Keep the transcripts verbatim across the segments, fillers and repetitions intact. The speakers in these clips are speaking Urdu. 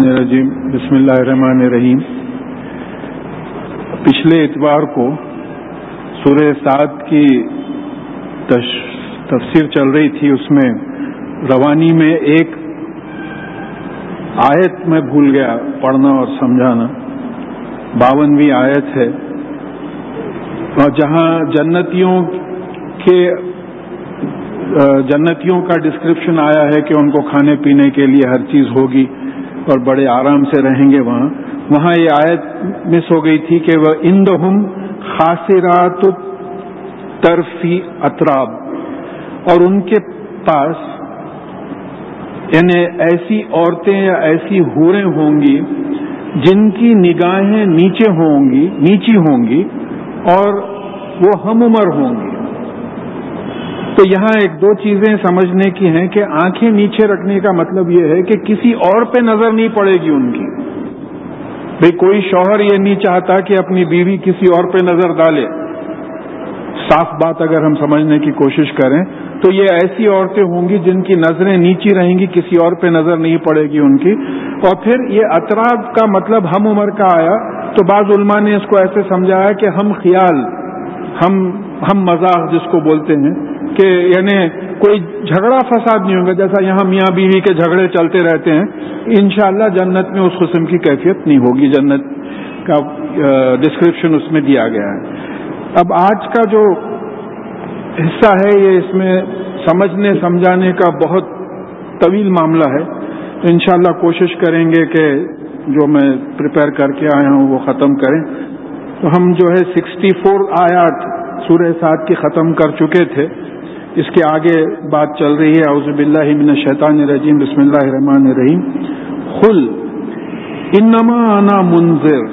الرجیم بسم اللہ الرحمن الرحیم. پچھلے اتوار کو سورہ صاد کی تفسیر چل رہی تھی. اس میں روانی میں ایک آیت میں بھول گیا پڑھنا اور سمجھانا. باونویں آیت ہے اور جہاں جنتیوں کے جنتیوں کا ڈسکرپشن آیا ہے کہ ان کو کھانے پینے کے لیے ہر چیز ہوگی اور بڑے آرام سے رہیں گے. وہاں وہاں یہ آیت مس ہو گئی تھی کہ وہ اندہم خاصرات طرفی اطراب، اور ان کے پاس یعنی ایسی عورتیں یا ایسی حوریں ہوں گی جن کی نگاہیں نیچے ہوں گی نیچی ہوں گی اور وہ ہم عمر ہوں گی. تو یہاں ایک دو چیزیں سمجھنے کی ہیں کہ آنکھیں نیچے رکھنے کا مطلب یہ ہے کہ کسی اور پہ نظر نہیں پڑے گی ان کی. بھئی کوئی شوہر یہ نہیں چاہتا کہ اپنی بیوی کسی اور پہ نظر ڈالے. صاف بات اگر ہم سمجھنے کی کوشش کریں تو یہ ایسی عورتیں ہوں گی جن کی نظریں نیچی رہیں گی، کسی اور پہ نظر نہیں پڑے گی ان کی. اور پھر یہ اطراف کا مطلب ہم عمر کا آیا تو بعض علماء نے اس کو ایسے سمجھایا کہ ہم خیال ہم ہم مزاح جس کو بولتے ہیں کہ یعنی کوئی جھگڑا فساد نہیں ہوگا. جیسا یہاں میاں بیوی کے جھگڑے چلتے رہتے ہیں، انشاءاللہ جنت میں اس قسم کی کیفیت نہیں ہوگی. جنت کا ڈسکرپشن اس میں دیا گیا ہے. اب آج کا جو حصہ ہے یہ اس میں سمجھنے سمجھانے کا بہت طویل معاملہ ہے. انشاءاللہ کوشش کریں گے کہ جو میں پریپئر کر کے آیا ہوں وہ ختم کریں. تو ہم جو ہے سکسٹی فور آیات سورہ صاد کی ختم کر چکے تھے. اس کے آگے بات چل رہی ہے. اعوذ باللہ من الشیطان الرجیم بسم اللہ الرحمن الرحیم. قل انما انا منذر،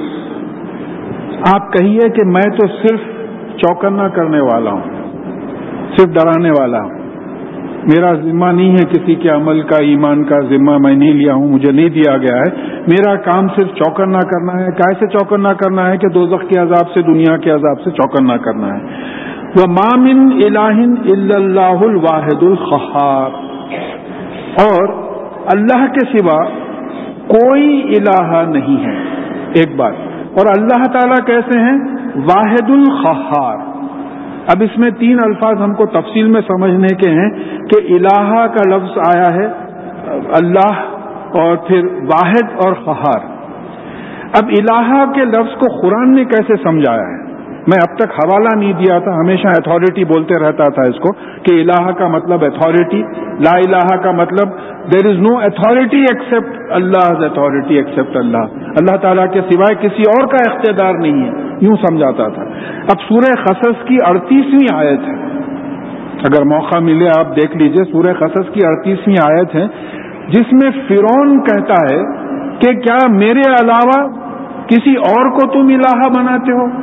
آپ کہیے کہ میں تو صرف چوکنا کرنے والا ہوں، صرف ڈرانے والا ہوں. میرا ذمہ نہیں ہے کسی کے عمل کا، ایمان کا ذمہ میں نہیں لیا ہوں، مجھے نہیں دیا گیا ہے. میرا کام صرف چوکنا کرنا ہے. کیسے چوکنا کرنا ہے کہ دوزخ کے عذاب سے، دنیا کے عذاب سے چوکنا کرنا ہے. وَمَا مِنْ إِلَٰهٍ إِلَّا اللَّهُ الْوَاحِدُ الْقَهَّارُ، اور اللہ کے سوا کوئی الہ نہیں ہے. ایک بات. اور اللہ تعالیٰ کیسے ہیں؟ واحد القہار. اب اس میں تین الفاظ ہم کو تفصیل میں سمجھنے کے ہیں کہ الہ کا لفظ آیا ہے اللہ، اور پھر واحد اور قہار. اب الہ کے لفظ کو قرآن نے کیسے سمجھایا ہے؟ میں اب تک حوالہ نہیں دیا تھا، ہمیشہ اتھارٹی بولتے رہتا تھا اس کو کہ الہ کا مطلب اتھارٹی، لا الہ کا مطلب there is no authority except Allah authority except Allah, Allah تعالیٰ کے سوائے کسی اور کا اقتدار نہیں ہے، یوں سمجھاتا تھا. اب سورہ قصص کی اڑتیسویں آیت ہے، اگر موقع ملے آپ دیکھ لیجئے. سورہ قصص کی اڑتیسویں آیت ہے جس میں فرعون کہتا ہے کہ کیا میرے علاوہ کسی اور کو تم الہ بناتے ہو؟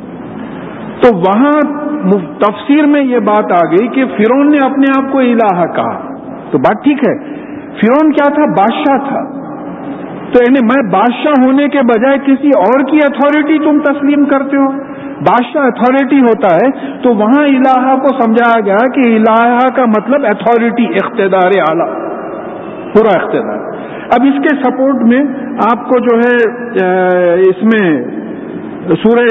تو وہاں تفسیر میں یہ بات آ گئی کہ فرعون نے اپنے آپ کو الہ کہا. تو بات ٹھیک ہے، فرعون کیا تھا؟ بادشاہ تھا. تو یعنی میں بادشاہ ہونے کے بجائے کسی اور کی اتھارٹی تم تسلیم کرتے ہو. بادشاہ اتھارٹی ہوتا ہے تو وہاں الہ کو سمجھایا گیا کہ الہ کا مطلب اتھارٹی، اقتدار اعلیٰ، پورا اقتدار. اب اس کے سپورٹ میں آپ کو جو ہے اس میں سورہ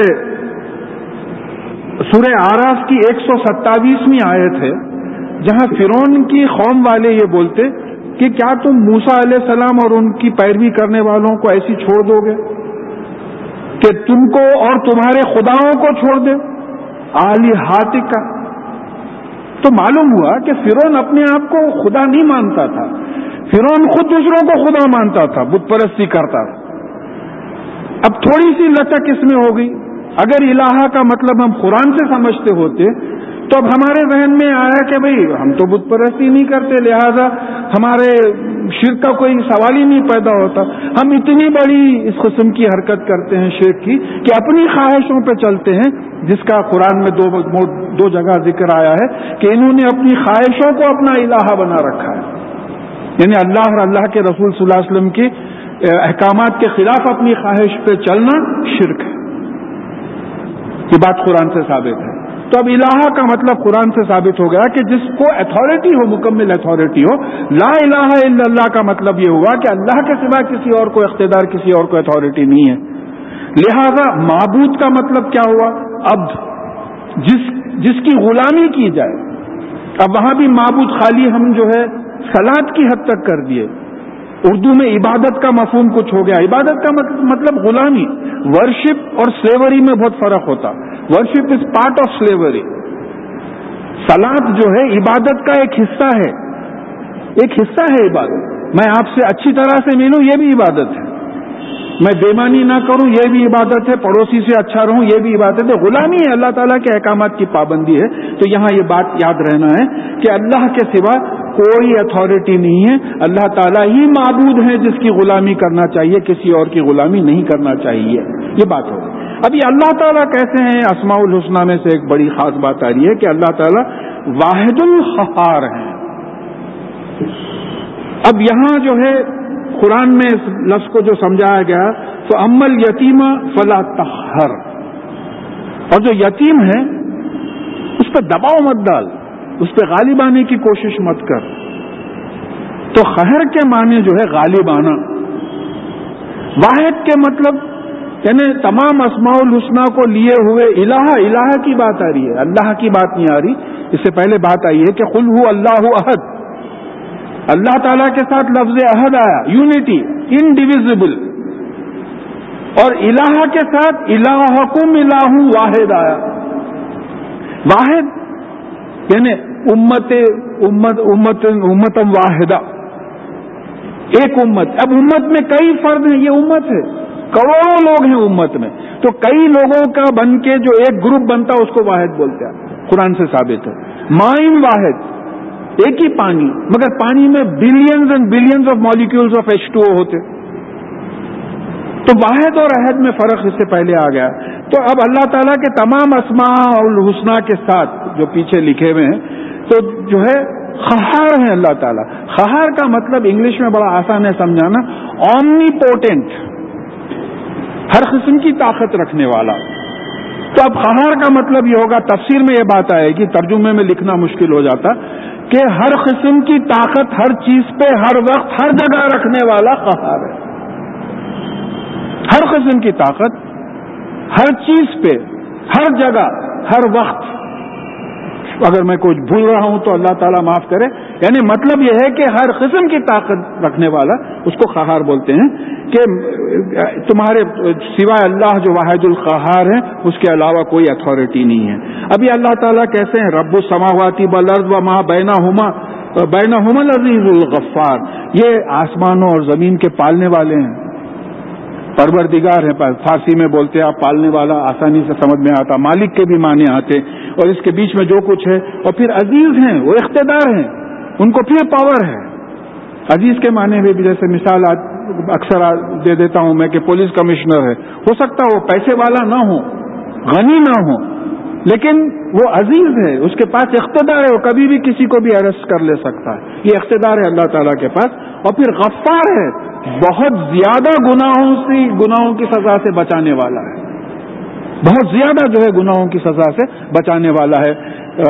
سورہ آراف کی ایک سو ستاویسویں آیت ہے جہاں فرعون کی قوم والے یہ بولتے کہ کیا تم موسیٰ علیہ السلام اور ان کی پیروی کرنے والوں کو ایسی چھوڑ دو گے کہ تم کو اور تمہارے خداؤں کو چھوڑ دے؟ آلہاتک کا. تو معلوم ہوا کہ فرعون اپنے آپ کو خدا نہیں مانتا تھا، فرعون خود دوسروں کو خدا مانتا تھا، بت پرستی کرتا تھا. اب تھوڑی سی لچک اس میں ہو گئی. اگر الہ کا مطلب ہم قرآن سے سمجھتے ہوتے تو اب ہمارے ذہن میں آیا کہ بھئی ہم تو بت پرستی نہیں کرتے، لہذا ہمارے شرک کا کوئی سوال ہی نہیں پیدا ہوتا. ہم اتنی بڑی اس قسم کی حرکت کرتے ہیں شرک کی کہ اپنی خواہشوں پہ چلتے ہیں، جس کا قرآن میں دو دو جگہ ذکر آیا ہے کہ انہوں نے اپنی خواہشوں کو اپنا الہ بنا رکھا ہے. یعنی اللہ اور اللہ کے رسول صلی اللہ علیہ وسلم کے احکامات کے خلاف اپنی خواہش پہ چلنا شرک ہے. یہ بات قرآن سے ثابت ہے. تو اب الہ کا مطلب قرآن سے ثابت ہو گیا کہ جس کو اتھارٹی ہو، مکمل اتھارٹی ہو. لا الہ الا اللہ کا مطلب یہ ہوا کہ اللہ کے سوا کسی اور کو اقتدار، کسی اور کو اتھارٹی نہیں ہے. لہذا معبود کا مطلب کیا ہوا؟ عبد، جس جس کی غلامی کی جائے. اب وہاں بھی معبود خالی ہم جو ہے صلاۃ کی حد تک کر دیے. اردو میں عبادت کا مفہوم کچھ ہو گیا. عبادت کا مطلب غلامی. ورشپ اور سلیوری میں بہت فرق ہوتا. Worship is part of slavery. صلاۃ جو ہے عبادت کا ایک حصہ ہے، ایک حصہ ہے عبادت. میں آپ سے اچھی طرح سے ملوں، یہ بھی عبادت ہے. میں بےمانی نہ کروں، یہ بھی عبادت ہے. پڑوسی سے اچھا رہوں، یہ بھی عبادت ہے. غلامی ہے، اللہ تعالیٰ کے احکامات کی پابندی ہے. تو یہاں یہ بات یاد رہنا ہے کہ اللہ کے سوا کوئی اتھارٹی نہیں ہے. اللہ تعالیٰ ہی معبود ہے جس کی غلامی کرنا چاہیے، کسی اور کی غلامی نہیں کرنا چاہیے. یہ بات ہو. اب یہ اللہ تعالیٰ کیسے ہیں؟ اسماء الحسنہ میں سے ایک بڑی خاص بات آ رہی ہے کہ اللہ تعالیٰ واحد القہار ہیں. اب یہاں جو ہے قرآن میں اس لفظ کو جو سمجھایا گیا تو امل یتیمہ فلا تقہر، اور جو یتیم ہے اس پہ دباؤ مت ڈال، اس پہ غالب آنے کی کوشش مت کر. تو قہر کے معنی جو ہے غالب آنا. واحد کے مطلب یعنی تمام اسماء الحسنہ کو لیے ہوئے الہ الہ کی بات آ رہی ہے، اللہ کی بات نہیں آ رہی. اس سے پہلے بات آئی ہے کہ قل هو اللہ احد. اللہ تعالیٰ کے ساتھ لفظ احد آیا، یونٹی، انڈیویزبل. اور الہ کے ساتھ الہکم الہ واحد آیا. واحد یعنی امت امت امت امتم واحدہ، ایک امت. اب امت میں کئی فرد ہیں، یہ امت ہے، کروڑوں لوگ ہیں امت میں. تو کئی لوگوں کا بن کے جو ایک گروپ بنتا اس کو واحد بولتے ہیں. قرآن سے ثابت ہے. مائن واحد، ایک ہی پانی، مگر پانی میں billions and billions of molecules of H two O ہوتے. تو واحد اور احد میں فرق اس سے پہلے آ گیا. تو اب اللہ تعالیٰ کے تمام اسماء الحسنہ کے ساتھ جو پیچھے لکھے ہوئے ہیں تو جو ہے قہار ہیں اللہ تعالیٰ. قہار کا مطلب انگلش میں بڑا آسان ہے سمجھانا، اومنی پوٹینٹ، ہر قسم کی طاقت رکھنے والا. تو اب قہار کا مطلب یہ ہوگا، تفسیر میں یہ بات آئے گی، ترجمے میں لکھنا مشکل ہو جاتا، کہ ہر قسم کی طاقت ہر چیز پہ ہر وقت ہر جگہ رکھنے والا قہار ہے. ہر قسم کی طاقت ہر چیز پہ ہر جگہ ہر وقت. اگر میں کچھ بھول رہا ہوں تو اللہ تعالیٰ معاف کرے. یعنی مطلب یہ ہے کہ ہر قسم کی طاقت رکھنے والا، اس کو قہار بولتے ہیں. کہ تمہارے سوائے اللہ جو واحد القہار ہے اس کے علاوہ کوئی اتھارٹی نہیں ہے. ابھی اللہ تعالیٰ کیسے ہیں؟ رب السماوات والارض وما بینہما بینہما العزیز الغفار. یہ آسمانوں اور زمین کے پالنے والے ہیں، پروردگار ہیں. فارسی میں بولتے ہیں آپ پالنے والا، آسانی سے سمجھ میں آتا. مالک کے بھی معنی آتے، اور اس کے بیچ میں جو کچھ ہے. اور پھر عزیز ہیں، وہ اقتدار ہیں، ان کو پھر پاور ہے. عزیز کے معنی میں بھی جیسے مثال اکثر دے دیتا ہوں میں کہ پولیس کمشنر ہے، ہو سکتا ہے وہ پیسے والا نہ ہو، غنی نہ ہو، لیکن وہ عزیز ہے، اس کے پاس اقتدار ہے، وہ کبھی بھی کسی کو بھی اریسٹ کر لے سکتا ہے. یہ اقتدار ہے اللہ تعالیٰ کے پاس. اور پھر غفار ہے، بہت زیادہ گناہوں سے گناہوں کی سزا سے بچانے والا ہے، بہت زیادہ جو ہے گناہوں کی سزا سے بچانے والا ہے.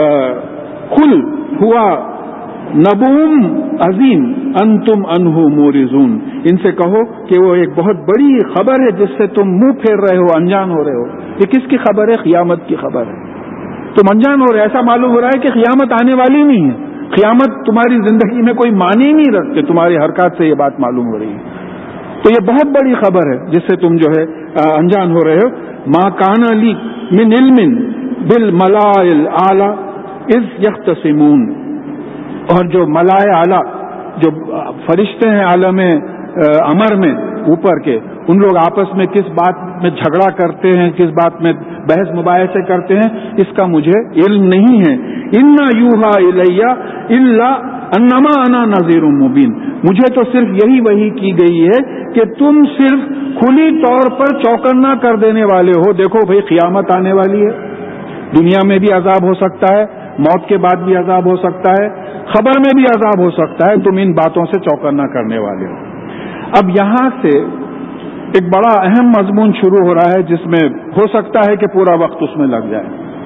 قل ہوا نبوم عظیم انتم عنہ مورزون. ان سے کہو کہ وہ ایک بہت بڑی خبر ہے جس سے تم منہ پھیر رہے ہو، انجان ہو رہے ہو. یہ کس کی خبر ہے؟ قیامت کی خبر ہے. تم انجان ہو رہے. ایسا معلوم ہو رہا ہے کہ قیامت آنے والی نہیں ہے. قیامت تمہاری زندگی میں کوئی معنی نہیں رکھتے. تمہاری حرکات سے یہ بات معلوم ہو رہی ہے. تو یہ بہت بڑی خبر ہے جس سے تم جو ہے انجان ہو رہے ہو. ما کان لی من علم بالملائ الاعلی اذ یختصمون. اور جو ملائے اعلیٰ، جو فرشتے ہیں عالم امر میں اوپر کے، ان لوگ آپس میں کس بات میں جھگڑا کرتے ہیں، کس بات میں بحث مباحثے کرتے ہیں، اس کا مجھے علم نہیں ہے. انا یوحا الیہ الا انما انا نذیر مبین. مجھے تو صرف یہی وحی کی گئی ہے کہ تم صرف کھلی طور پر چوکنا کر دینے والے ہو. دیکھو بھئی قیامت آنے والی ہے، دنیا میں بھی عذاب ہو سکتا ہے، موت کے بعد بھی عذاب ہو سکتا ہے، خبر میں بھی عذاب ہو سکتا ہے. تم ان باتوں سے چوکنا کرنے والے ہو. اب یہاں سے ایک بڑا اہم مضمون شروع ہو رہا ہے جس میں ہو سکتا ہے کہ پورا وقت اس میں لگ جائے.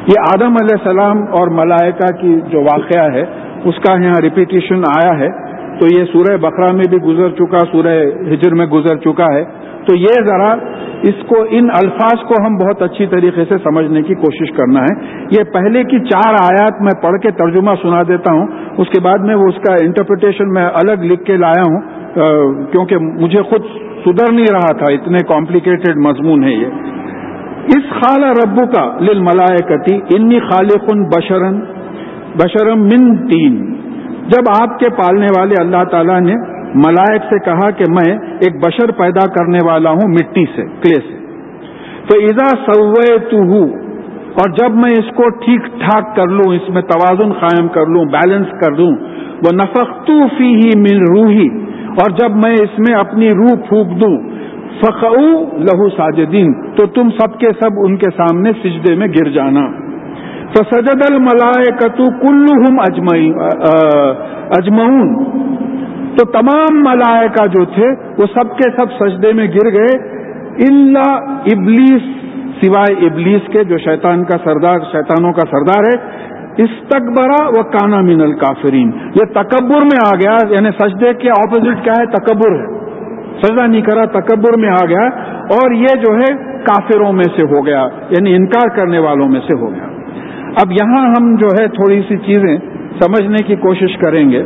یہ آدم علیہ السلام اور ملائکہ کی جو واقعہ ہے اس کا یہاں ریپیٹیشن آیا ہے، تو یہ سورہ بقرہ میں بھی گزر چکا، سورہ ہجر میں گزر چکا ہے. تو یہ ذرا اس کو ان الفاظ کو ہم بہت اچھی طریقے سے سمجھنے کی کوشش کرنا ہے. یہ پہلے کی چار آیات میں پڑھ کے ترجمہ سنا دیتا ہوں، اس کے بعد میں وہ اس کا انٹرپریٹیشن میں الگ لکھ کے لایا ہوں کیونکہ مجھے خود سدھر نہیں رہا تھا، اتنے کمپلیکیٹڈ مضمون ہے یہ. اس قال ربک للملائکۃ انی خالق بشرا بشرا من طین، جب آپ کے پالنے والے اللہ تعالیٰ نے ملائک سے کہا کہ میں ایک بشر پیدا کرنے والا ہوں مٹی سے، کلے سے. تو اذا سویتہ، اور جب میں اس کو ٹھیک ٹھاک کر لوں، اس میں توازن قائم کر لوں، بیلنس کر دوں، ونفخت فیہ من روحی، اور جب میں اس میں اپنی روح پھونک دوں، فقعوا لہ ساجدین، تو تم سب کے سب ان کے سامنے سجدے میں گر جانا. فسجد الملائکۃ کلہم اجمعون، تو تمام ملائکہ جو تھے وہ سب کے سب سجدے میں گر گئے، الا ابلیس، سوائے ابلیس کے جو شیطان کا سردار، شیطانوں کا سردار ہے. استکبرا وکانا من الکافرین، یہ تکبر میں آ گیا، یعنی سجدے کے اپوزٹ کیا ہے؟ تکبر ہے. سجدہ نہیں کرا، تکبر میں آ گیا، اور یہ جو ہے کافروں میں سے ہو گیا، یعنی انکار کرنے والوں میں سے ہو گیا. اب یہاں ہم جو ہے تھوڑی سی چیزیں سمجھنے کی کوشش کریں گے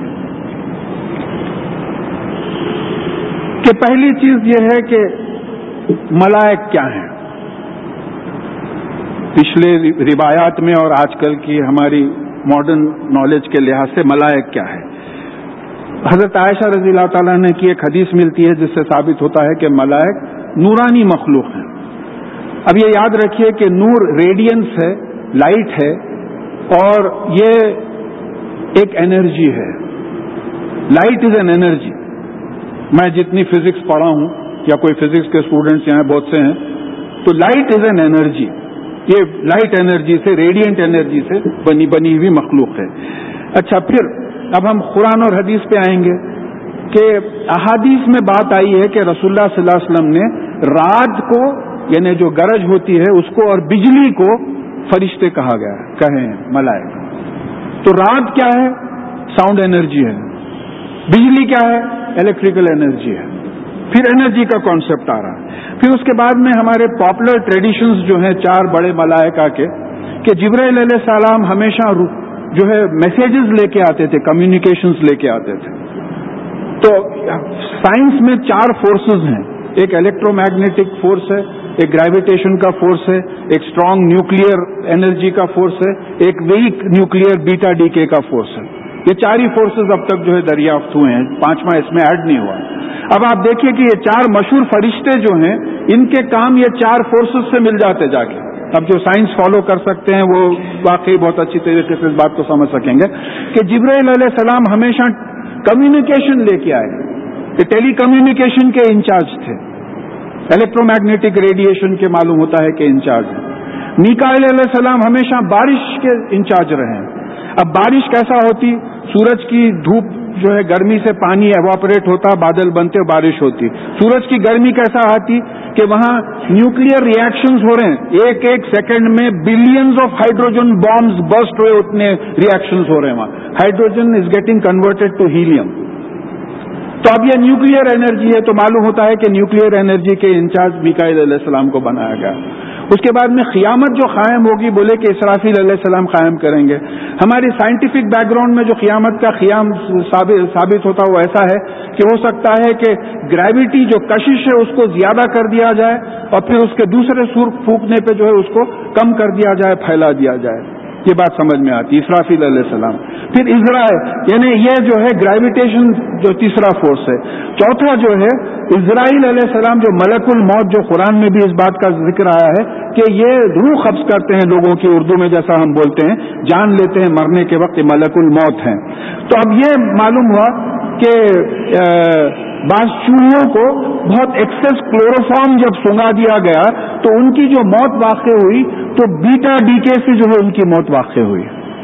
کہ پہلی چیز یہ ہے کہ ملائک کیا ہیں. پچھلے روایات میں اور آج کل کی ہماری ماڈرن نالج کے لحاظ سے ملائک کیا ہے. حضرت عائشہ رضی اللہ تعالیٰ نے کی ایک حدیث ملتی ہے جس سے ثابت ہوتا ہے کہ ملائک نورانی مخلوق ہیں. اب یہ یاد رکھیے کہ نور ریڈینس ہے، لائٹ ہے، اور یہ ایک انرجی ہے. Light is an energy. میں جتنی فزکس پڑھا ہوں، یا کوئی فزکس کے اسٹوڈنٹس یہاں بہت سے ہیں، تو لائٹ از این انرجی. یہ لائٹ انرجی سے، ریڈینٹ انرجی سے بنی بنی ہوئی مخلوق ہے. اچھا، پھر اب ہم قرآن اور حدیث پہ آئیں گے کہ احادیث میں بات آئی ہے کہ رسول اللہ صلی اللہ علیہ وسلم نے رات کو، یعنی جو گرج ہوتی ہے اس کو، اور بجلی کو فرشتے کہا گیا ہے، کہیں ملائک. تو رات کیا ہے؟ ساؤنڈ انرجی ہے. بجلی کیا ہے؟ الیکٹریکل انرجی ہے. پھر انرجی کا کانسیپٹ آ رہا ہے. پھر اس کے بعد میں ہمارے پاپولر ٹریڈیشنز جو ہیں چار بڑے ملائکہ کے، کہ جبرائیل علیہ السلام ہمیشہ جو ہے میسیجز لے کے آتے تھے، کمیونیکیشنز لے کے آتے تھے. تو سائنس میں چار فورسز ہیں. ایک الیکٹرو میگنیٹک فورس ہے، ایک گریویٹیشن کا فورس ہے، ایک اسٹرانگ نیوکلیئر انرجی کا فورس ہے، ایک ویک نیوکلیئر بیٹا ڈیکے کا فورس ہے. یہ چار ہی فورسز اب تک جو ہے دریافت ہوئے ہیں، پانچواں اس میں ایڈ نہیں ہوا. اب آپ دیکھیے کہ یہ چار مشہور فرشتے جو ہیں، ان کے کام یہ چار فورسز سے مل جاتے جا کے. اب جو سائنس فالو کر سکتے ہیں وہ واقعی بہت اچھی طریقے سے اس بات کو سمجھ سکیں گے کہ جبرائیل علیہ السلام ہمیشہ کمیونیکیشن لے کے آئے. یہ ٹیلی کمیونیکیشن کے انچارج تھے، الیکٹرو میگنیٹک ریڈیشن کے معلوم ہوتا ہے کہ انچارج ہیں. میکائیل علیہ السلام ہمیشہ بارش کے انچارج رہے. اب بارش کیسا ہوتی؟ سورج کی دھوپ جو ہے گرمی سے پانی ایواپریٹ ہوتا، بادل بنتے، بارش ہوتی. سورج کی گرمی کیسا آتی کہ وہاں نیوکلیئر ریئیکشنز ہو رہے ہیں، ایک ایک سیکنڈ میں billions of hydrogen bombs burst ہوئے، اتنے ریئیکشنز ہو رہے ہیں وہاں. Hydrogen is getting converted to helium. تو اب یہ نیوکلیئر انرجی ہے، تو معلوم ہوتا ہے کہ نیوکلیئر انرجی کے انچارج میکائیل علیہ السلام کو بنایا گیا. اس کے بعد میں قیامت جو قائم ہوگی، بولے کہ اسرافیل علیہ السلام قائم کریں گے. ہماری سائنٹیفک بیک گراؤنڈ میں جو قیامت کا قیام ثابت ہوتا وہ ایسا ہے کہ ہو سکتا ہے کہ گریوٹی جو کشش ہے اس کو زیادہ کر دیا جائے، اور پھر اس کے دوسرے سور پھونکنے پہ جو ہے اس کو کم کر دیا جائے، پھیلا دیا جائے. یہ بات سمجھ میں آتی. اسرافیل علیہ السلام. پھر اسرائیل، یعنی یہ جو ہے گریویٹیشن جو تیسرا فورس ہے. چوتھا جو ہے اسرائیل علیہ السلام، جو ملک الموت، جو قرآن میں بھی اس بات کا ذکر آیا ہے کہ یہ روح قبض کرتے ہیں لوگوں کی، اردو میں جیسا ہم بولتے ہیں، جان لیتے ہیں مرنے کے وقت، ملک الموت ہیں. تو اب یہ معلوم ہوا کہ بعض چوہوں کو بہت ایکسس کلوروفارم جب سونگا دیا گیا تو ان کی جو موت واقع ہوئی تو بیٹا ڈیکے سے جو ہے ان کی موت واقع ہوئی.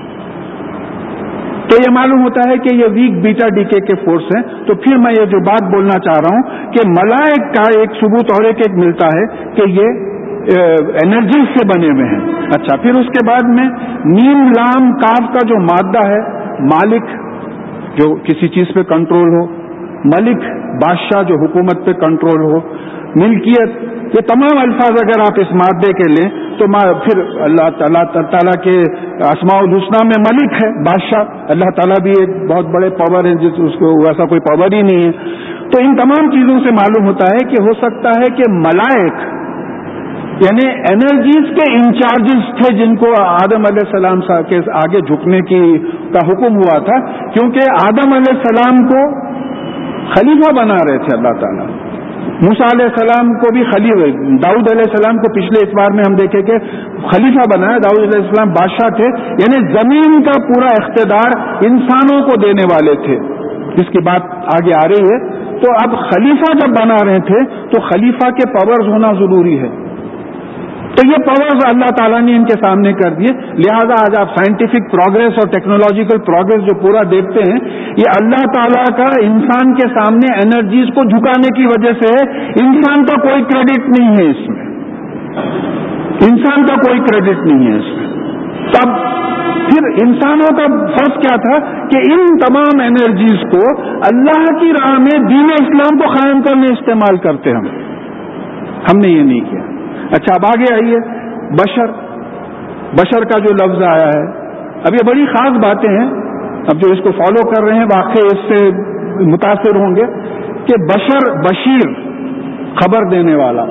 تو یہ معلوم ہوتا ہے کہ یہ ویک بیٹا ڈیکے کے فورس ہیں. تو پھر میں یہ جو بات بولنا چاہ رہا ہوں کہ ملائک کا ایک ثبوت اور ایک ایک ملتا ہے کہ یہ انرجی سے بنے ہوئے ہیں. اچھا پھر اس کے بعد میں نیم لام کاف کا جو مادہ ہے، مالک جو کسی چیز پہ کنٹرول ہو، ملک بادشاہ جو حکومت پہ کنٹرول ہو، ملکیت، یہ تمام الفاظ اگر آپ اس مادے کے لیں تو پھر اللہ تعالیٰ تعالیٰ کے اسماء الحسنہ میں ملک ہے، بادشاہ. اللہ تعالیٰ بھی ایک بہت بڑے پاور ہے، جس اس کو ویسا کوئی پاور ہی نہیں ہے. تو ان تمام چیزوں سے معلوم ہوتا ہے کہ ہو سکتا ہے کہ ملائک یعنی انرجیز کے انچارجز تھے جن کو آدم علیہ السلام کے آگے جھکنے کی کا حکم ہوا تھا، کیونکہ آدم علیہ السلام کو خلیفہ بنا رہے تھے اللہ تعالیٰ. موسیٰ علیہ السلام کو بھی خلیفہ، داؤد علیہ السلام کو پچھلے اتوار میں ہم دیکھے کہ خلیفہ بنایا. داؤد علیہ السلام بادشاہ تھے، یعنی زمین کا پورا اقتدار انسانوں کو دینے والے تھے، جس کی بات آگے آ رہی ہے. تو اب خلیفہ جب بنا رہے تھے تو خلیفہ کے پاورز ہونا ضروری ہے. تو یہ پاورز اللہ تعالیٰ نے ان کے سامنے کر دیے. لہذا آج آپ سائنٹیفک پروگرس اور ٹیکنالوجیکل پروگرس جو پورا دیکھتے ہیں، یہ اللہ تعالیٰ کا انسان کے سامنے انرجیز کو جھکانے کی وجہ سے ہے. انسان کا کوئی کریڈٹ نہیں ہے اس میں، انسان کا کوئی کریڈٹ نہیں ہے اس میں. تب پھر انسانوں کا فرض کیا تھا کہ ان تمام انرجیز کو اللہ کی راہ میں دین اسلام کو قائم کرنے استعمال کرتے. ہم ہم نے یہ نہیں کیا. اچھا اب آگے آئیے، بشر بشر کا جو لفظ آیا ہے، اب یہ بڑی خاص باتیں ہیں. اب جو اس کو فالو کر رہے ہیں واقعی اس سے متاثر ہوں گے کہ بشر، بشیر خبر دینے والا،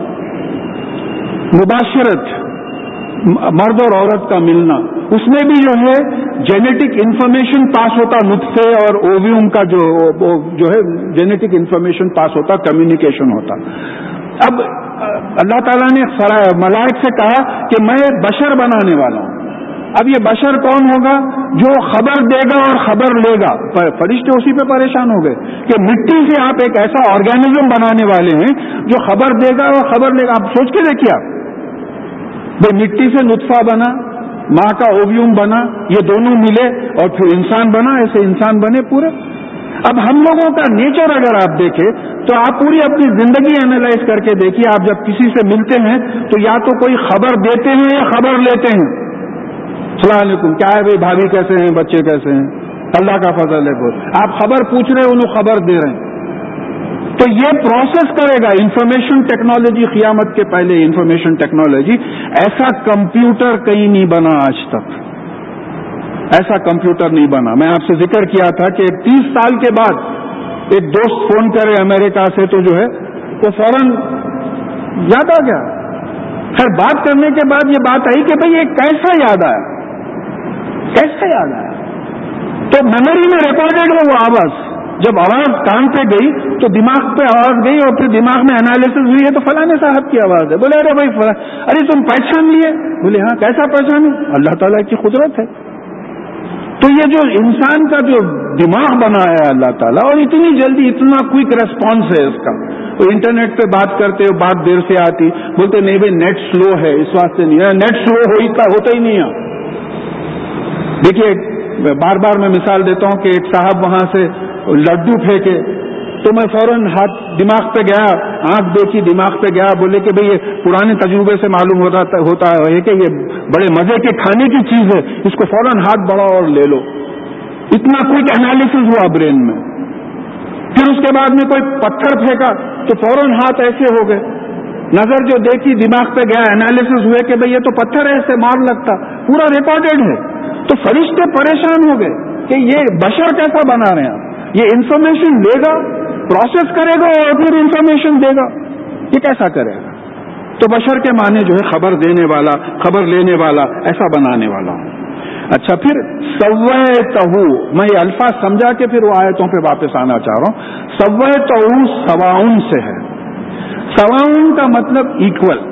مباشرت مرد اور عورت کا ملنا، اس میں بھی جو ہے جینیٹک انفارمیشن پاس ہوتا، نطفے اور اوویوم کا جو جو ہے جینیٹک انفارمیشن پاس ہوتا، کمیونیکیشن ہوتا. اب اللہ تعالیٰ نے ملائک سے کہا کہ میں بشر بنانے والا ہوں. اب یہ بشر کون ہوگا؟ جو خبر دے گا اور خبر لے گا. فرشتے اسی پہ پریشان ہو گئے کہ مٹی سے آپ ایک ایسا آرگینزم بنانے والے ہیں جو خبر دے گا اور خبر لے گا. آپ سوچ کے دیکھیے، آپ بھائی مٹی سے نطفہ بنا، ماں کا اوویوم بنا، یہ دونوں ملے اور پھر انسان بنا. ایسے انسان بنے پورے. اب ہم لوگوں کا نیچر اگر آپ دیکھیں تو آپ پوری اپنی زندگی اینالائز کر کے دیکھیے. آپ جب کسی سے ملتے ہیں تو یا تو کوئی خبر دیتے ہیں یا خبر لیتے ہیں. السلام علیکم، کیا ہے بھائی، بھابھی کیسے ہیں، بچے کیسے ہیں، اللہ کا فضل ہے. بہت آپ خبر پوچھ رہے ہیں، انہوں خبر دے رہے ہیں. تو یہ پروسیس کرے گا انفارمیشن ٹیکنالوجی. قیامت کے پہلے انفارمیشن ٹیکنالوجی، ایسا کمپیوٹر کہیں نہیں بنا آج تک، ایسا کمپیوٹر نہیں بنا. میں آپ سے ذکر کیا تھا کہ تیس سال کے بعد ایک دوست فون کرے امریکہ سے تو جو ہے وہ فوراً یاد آ گیا. خیر بات کرنے کے بعد یہ بات آئی کہ بھئی یہ کیسا یاد آیا، کیسا یاد آیا. تو میموری میں ریکارڈڈ ہے وہ آواز. جب آواز کان پہ گئی تو دماغ پہ آواز گئی اور پھر دماغ میں انالیسس ہوئی ہے تو فلانے صاحب کی آواز ہے. بولے ارے بھائی فلاں، ارے تم پہچان لیے؟ بولے ہاں. کیسا پہچانے؟ اللہ تعالیٰ کی قدرت ہے. تو یہ جو انسان کا جو دماغ بنایا ہے اللہ تعالیٰ، اور اتنی جلدی اتنا کوئک ریسپانس ہے اس کا. وہ انٹرنیٹ پہ بات کرتے ہو، بات دیر سے آتی، بولتے نہیں بھائی نیٹ سلو ہے، اس واسطے نہیں ہے. نیٹ سلو ہوتا ہی نہیں ہے. دیکھیے بار بار میں مثال دیتا ہوں کہ ایک صاحب وہاں سے لڈو پھینکے تو میں فوراً ہاتھ دماغ پہ گیا، آنکھ دیکھی، دماغ پہ گیا. بولے کہ بھئی یہ پرانے تجربے سے معلوم ہوتا ہوتا ہے کہ یہ بڑے مزے کے کھانے کی چیز ہے، اس کو فوراً ہاتھ بڑھاؤ اور لے لو. اتنا کوئک انالیسس ہوا برین میں. پھر اس کے بعد میں کوئی پتھر پھینکا تو فوراً ہاتھ ایسے ہو گئے. نظر جو دیکھی دماغ پہ گیا، انالیسس ہوئے کہ بھئی یہ تو پتھر ہے، اس سے مار لگتا. پورا ریکارڈڈ ہے. تو فرشتے پریشان ہو گئے کہ یہ بشر کیسا بنا رہے ہیں آپ. یہ انفارمیشن لے گا، پروسیس کرے گا اور پھر انفارمیشن دے گا. یہ کیسا کرے گا؟ تو بشر کے معنی جو ہے خبر دینے والا، خبر لینے والا، ایسا بنانے والا. اچھا پھر سویتہو، میں یہ الفاظ سمجھا کے پھر وہ آیتوں پہ واپس آنا چاہ رہا ہوں. سویتہو سواؤن سے ہے. سواؤن کا مطلب ایکول.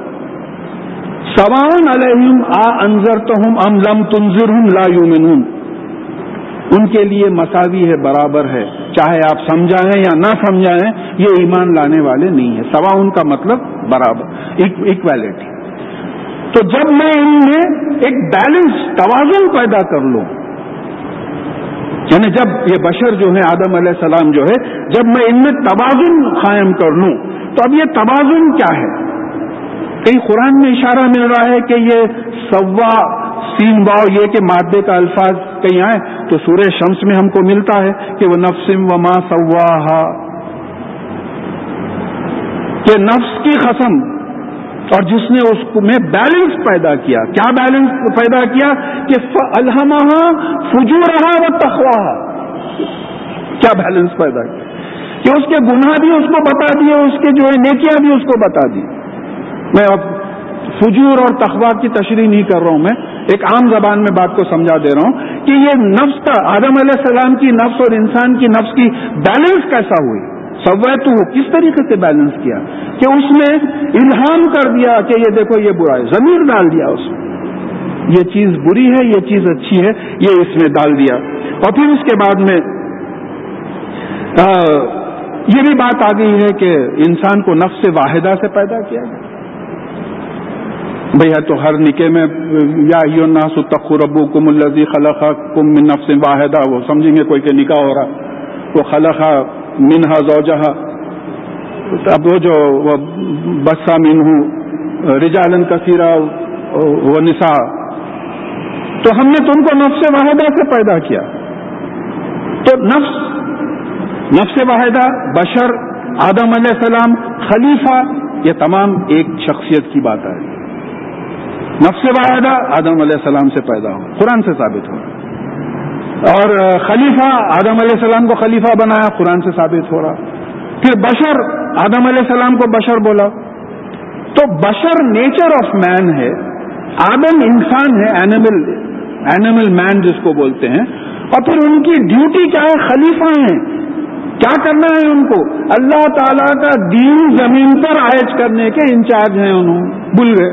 سواؤن علیہم آ انذرتہم ام لم تنذرہم لا یؤمنون. ان کے لیے مساوی ہے، برابر ہے، چاہے آپ سمجھائیں یا نہ سمجھائیں، یہ ایمان لانے والے نہیں ہیں. سواؤن کا مطلب برابر، ایکویلٹی. تو جب میں ان میں ایک بیلنس، توازن پیدا کر لوں، یعنی جب یہ بشر جو ہے آدم علیہ السلام جو ہے، جب میں ان میں توازن قائم کر لوں، تو اب یہ توازن کیا ہے؟ کہیں قرآن میں اشارہ مل رہا ہے کہ یہ سوا سین واو یہ کہ مادے کا الفاظ کہیں آئے تو سورہ شمس میں ہم کو ملتا ہے کہ وہ نفسم وما سواہا، کہ نفس کی قسم اور جس نے اس میں بیلنس پیدا کیا. کیا بیلنس پیدا کیا؟ کہ الہمہا فجورہا و تقواہا. کیا بیلنس پیدا کیا کہ اس کے گناہ بھی اس کو بتا دیے، اس کے جو ہے نیکیاں بھی اس کو بتا دی. میں اب فجور اور تقویٰ کی تشریح نہیں کر رہا ہوں، میں ایک عام زبان میں بات کو سمجھا دے رہا ہوں کہ یہ نفس کا، آدم علیہ السلام کی نفس اور انسان کی نفس کی بیلنس کیسا ہوئی. سویتہ کس طریقے سے بیلنس کیا کہ اس میں الہام کر دیا کہ یہ دیکھو یہ برا ہے، ضمیر ڈال دیا اس میں، یہ چیز بری ہے یہ چیز اچھی ہے یہ اس میں ڈال دیا. اور پھر اس کے بعد میں آ, یہ بھی بات آ گئی ہے کہ انسان کو نفس واحدہ سے پیدا کیا گیا. بھیا تو ہر نکے میں یا ایھا الناس اتقوا ربکم الذی خلقکم من نفس واحدہ، وہ سمجھیں گے کوئی کہ نکاح ہو رہا، وہ خلق منہا زوجہا، اب وہ جو بث منہ رجالا کثیرا ونساء، تو ہم نے تم کو نفس واحدہ سے پیدا کیا. تو نفس نفس واحدہ، بشر، آدم علیہ السلام، خلیفہ، یہ تمام ایک شخصیت کی بات ہے. نفس واحدہ آدم علیہ السلام سے پیدا ہو، قرآن سے ثابت ہو. اور خلیفہ، آدم علیہ السلام کو خلیفہ بنایا، قرآن سے ثابت ہو رہا. پھر بشر، آدم علیہ السلام کو بشر بولا. تو بشر نیچر آف مین ہے، آدم انسان ہے، اینیمل اینیمل مین جس کو بولتے ہیں. اور پھر ان کی ڈیوٹی کیا ہے؟ خلیفہ ہیں. کیا کرنا ہے ان کو؟ اللہ تعالیٰ کا دین زمین پر عائد کرنے کے انچارج ہیں. انہوں بھول گئے.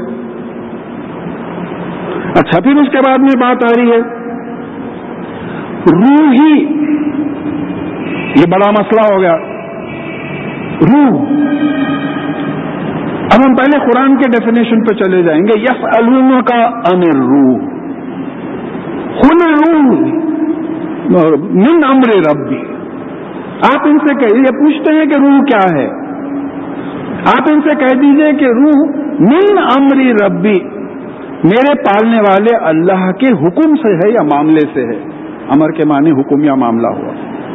اچھا، پھر اس کے بعد میں بات آ رہی ہے روحی، یہ بڑا مسئلہ ہو گیا. روح، اب ہم پہلے قرآن کے ڈیفینیشن پہ چلے جائیں گے. یسألونک عن الروح، قل الروح من امر ربی. آپ ان سے کہیے، یہ پوچھتے ہیں کہ روح کیا ہے، آپ ان سے کہہ دیجئے کہ روح من امر ربی، میرے پالنے والے اللہ کے حکم سے ہے یا معاملے سے ہے. امر کے معنی حکم یا معاملہ ہوا،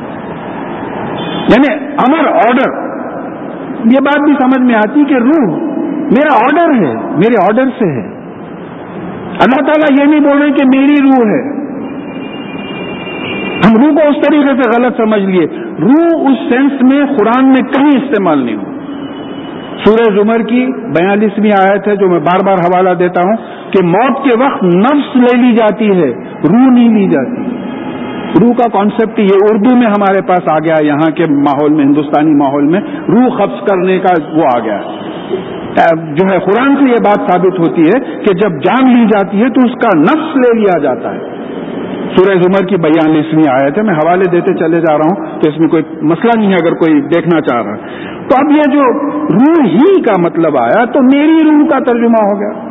یعنی امر، آرڈر. یہ بات بھی سمجھ میں آتی کہ روح میرا آرڈر ہے، میرے آرڈر سے ہے. اللہ تعالیٰ یہ نہیں بول رہے کہ میری روح ہے. ہم روح کو اس طریقے سے غلط سمجھ لیے. روح اس سینس میں قرآن میں کہیں استعمال نہیں ہو. سورہ زمر کی بیالیسویں آیت ہے جو میں بار بار حوالہ دیتا ہوں کہ موت کے وقت نفس لے لی جاتی ہے، روح نہیں لی جاتی. روح کا کانسیپٹ یہ اردو میں ہمارے پاس آ گیا، یہاں کے ماحول میں، ہندوستانی ماحول میں روح قبض کرنے کا وہ آ گیا. جو ہے قرآن سے یہ بات ثابت ہوتی ہے کہ جب جان لی جاتی ہے تو اس کا نفس لے لیا جاتا ہے. سورہ زمر کی بیالیسویں آیت ہے، میں حوالے دیتے چلے جا رہا ہوں تو اس میں کوئی مسئلہ نہیں ہے اگر کوئی دیکھنا چاہ رہا ہے. تو اب یہ جو روح ہی کا مطلب آیا تو میری روح کا ترجمہ ہو گیا.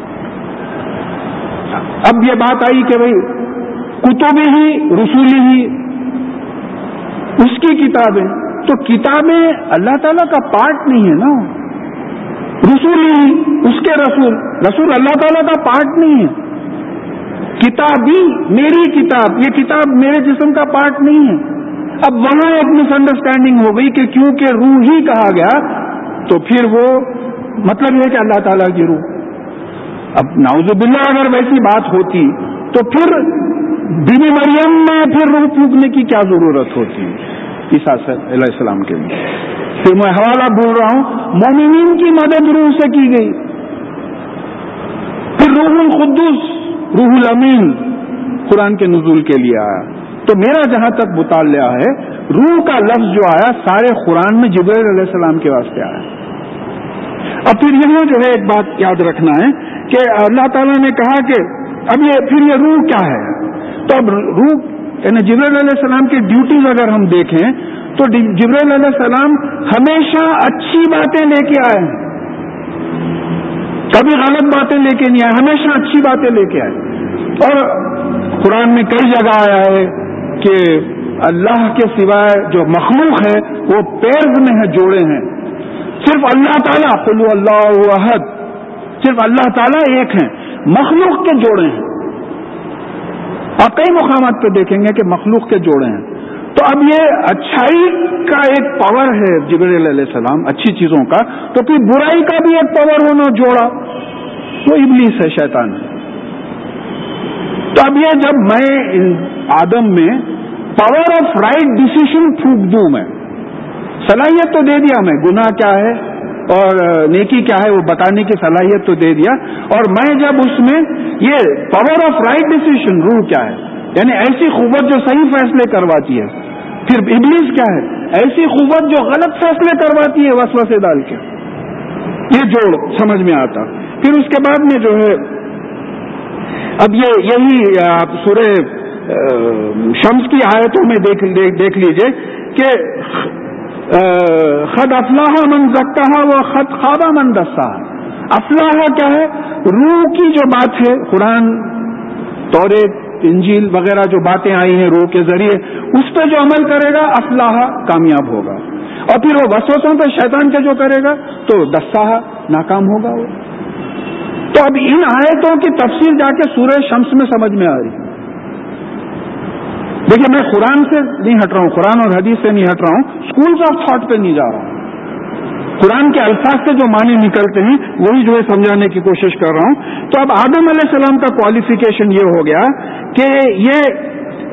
اب یہ بات آئی کہ بھئی کتب ہی رسولی ہی، اس کی کتابیں، تو کتابیں اللہ تعالیٰ کا پارٹ نہیں ہے نا. رسول ہی، اس کے رسول، رسول اللہ تعالیٰ کا پارٹ نہیں ہے. کتابی، میری کتاب، یہ کتاب میرے جسم کا پارٹ نہیں ہے. اب وہاں ایک مس انڈرسٹینڈنگ ہو گئی کہ کیونکہ روح ہی کہا گیا تو پھر وہ مطلب یہ کہ اللہ تعالیٰ کی روح. اب نعوذ باللہ اگر ویسی بات ہوتی تو پھر بی بی مریم میں پھر روح پھونکنے کی کیا ضرورت ہوتی عیسیٰ علیہ السلام کے لیے. پھر میں حوالہ بھول رہا ہوں، مومنین کی مدد روح سے کی گئی. پھر روح القدس، روح الامین قرآن کے نزول کے لیے آیا. تو میرا جہاں تک مطالعہ ہے، روح کا لفظ جو آیا سارے قرآن میں جبرائیل علیہ السلام کے واسطے آیا. اب پھر یہاں جو ہے ایک بات یاد رکھنا ہے کہ اللہ تعالیٰ نے کہا کہ اب یہ پھر یہ روح کیا ہے. تو اب روح یعنی جبرائیل علیہ السلام کی ڈیوٹیز اگر ہم دیکھیں تو جبرائیل علیہ السلام ہمیشہ اچھی باتیں لے کے آئے ہیں، کبھی غلط باتیں لے کے نہیں آئے، ہمیشہ اچھی باتیں لے کے آئے. اور قرآن میں کئی جگہ آیا ہے کہ اللہ کے سوائے جو مخلوق ہے وہ پیرز میں ہے، جوڑے ہیں. صرف اللہ تعالیٰ قل اللہ احد، صرف اللہ تعالیٰ ایک ہیں، مخلوق کے جوڑے ہیں. آپ کئی مقامات پہ دیکھیں گے کہ مخلوق کے جوڑے ہیں. تو اب یہ اچھائی کا ایک پاور ہے جبریل علیہ السلام، اچھی چیزوں کا، تو پھر برائی کا بھی ایک پاور ہونا جوڑا، وہ ابلیس ہے، شیطان ہے. تو اب یہ جب میں آدم میں پاور آف رائٹ ڈیسیشن پھونک دوں، میں صلاحیت تو دے دیا، میں گناہ کیا ہے اور نیکی کیا ہے وہ بتانے کی صلاحیت تو دے دیا، اور میں جب اس میں یہ پاور آف رائٹ ڈیسیشن، روح کیا ہے، یعنی ایسی قوت جو صحیح فیصلے کرواتی ہے. پھر ابلیس کیا ہے، ایسی قوت جو غلط فیصلے کرواتی ہے وسوسے ڈال کے. یہ جوڑ سمجھ میں آتا. پھر اس کے بعد میں جو ہے اب یہ یہی آپ سورہ شمس کی آیتوں میں دیکھ دیکھ لیجئے کہ خد افلاح من زکاہا و خد خواب من دساہا. افلاح کیا ہے، روح کی جو بات ہے، قرآن، توریت، انجیل وغیرہ جو باتیں آئی ہیں روح کے ذریعے، اس پہ جو عمل کرے گا افلاح کامیاب ہوگا. اور پھر وہ وسوسوں پہ شیطان کے جو کرے گا تو دساہا ناکام ہوگا وہ. تو اب ان آیتوں کی تفصیل جا کے سورہ شمس میں سمجھ میں آ رہی ہے. دیکھیے میں قرآن سے نہیں ہٹ رہا ہوں، قرآن اور حدیث سے نہیں ہٹ رہا ہوں، اسکولز آف تھاٹ پہ نہیں جا رہا ہوں. قرآن کے الفاظ سے جو معنی نکلتے ہیں وہی جو ہے سمجھانے کی کوشش کر رہا ہوں. تو اب آدم علیہ السلام کا کوالیفیکیشن یہ ہو گیا کہ یہ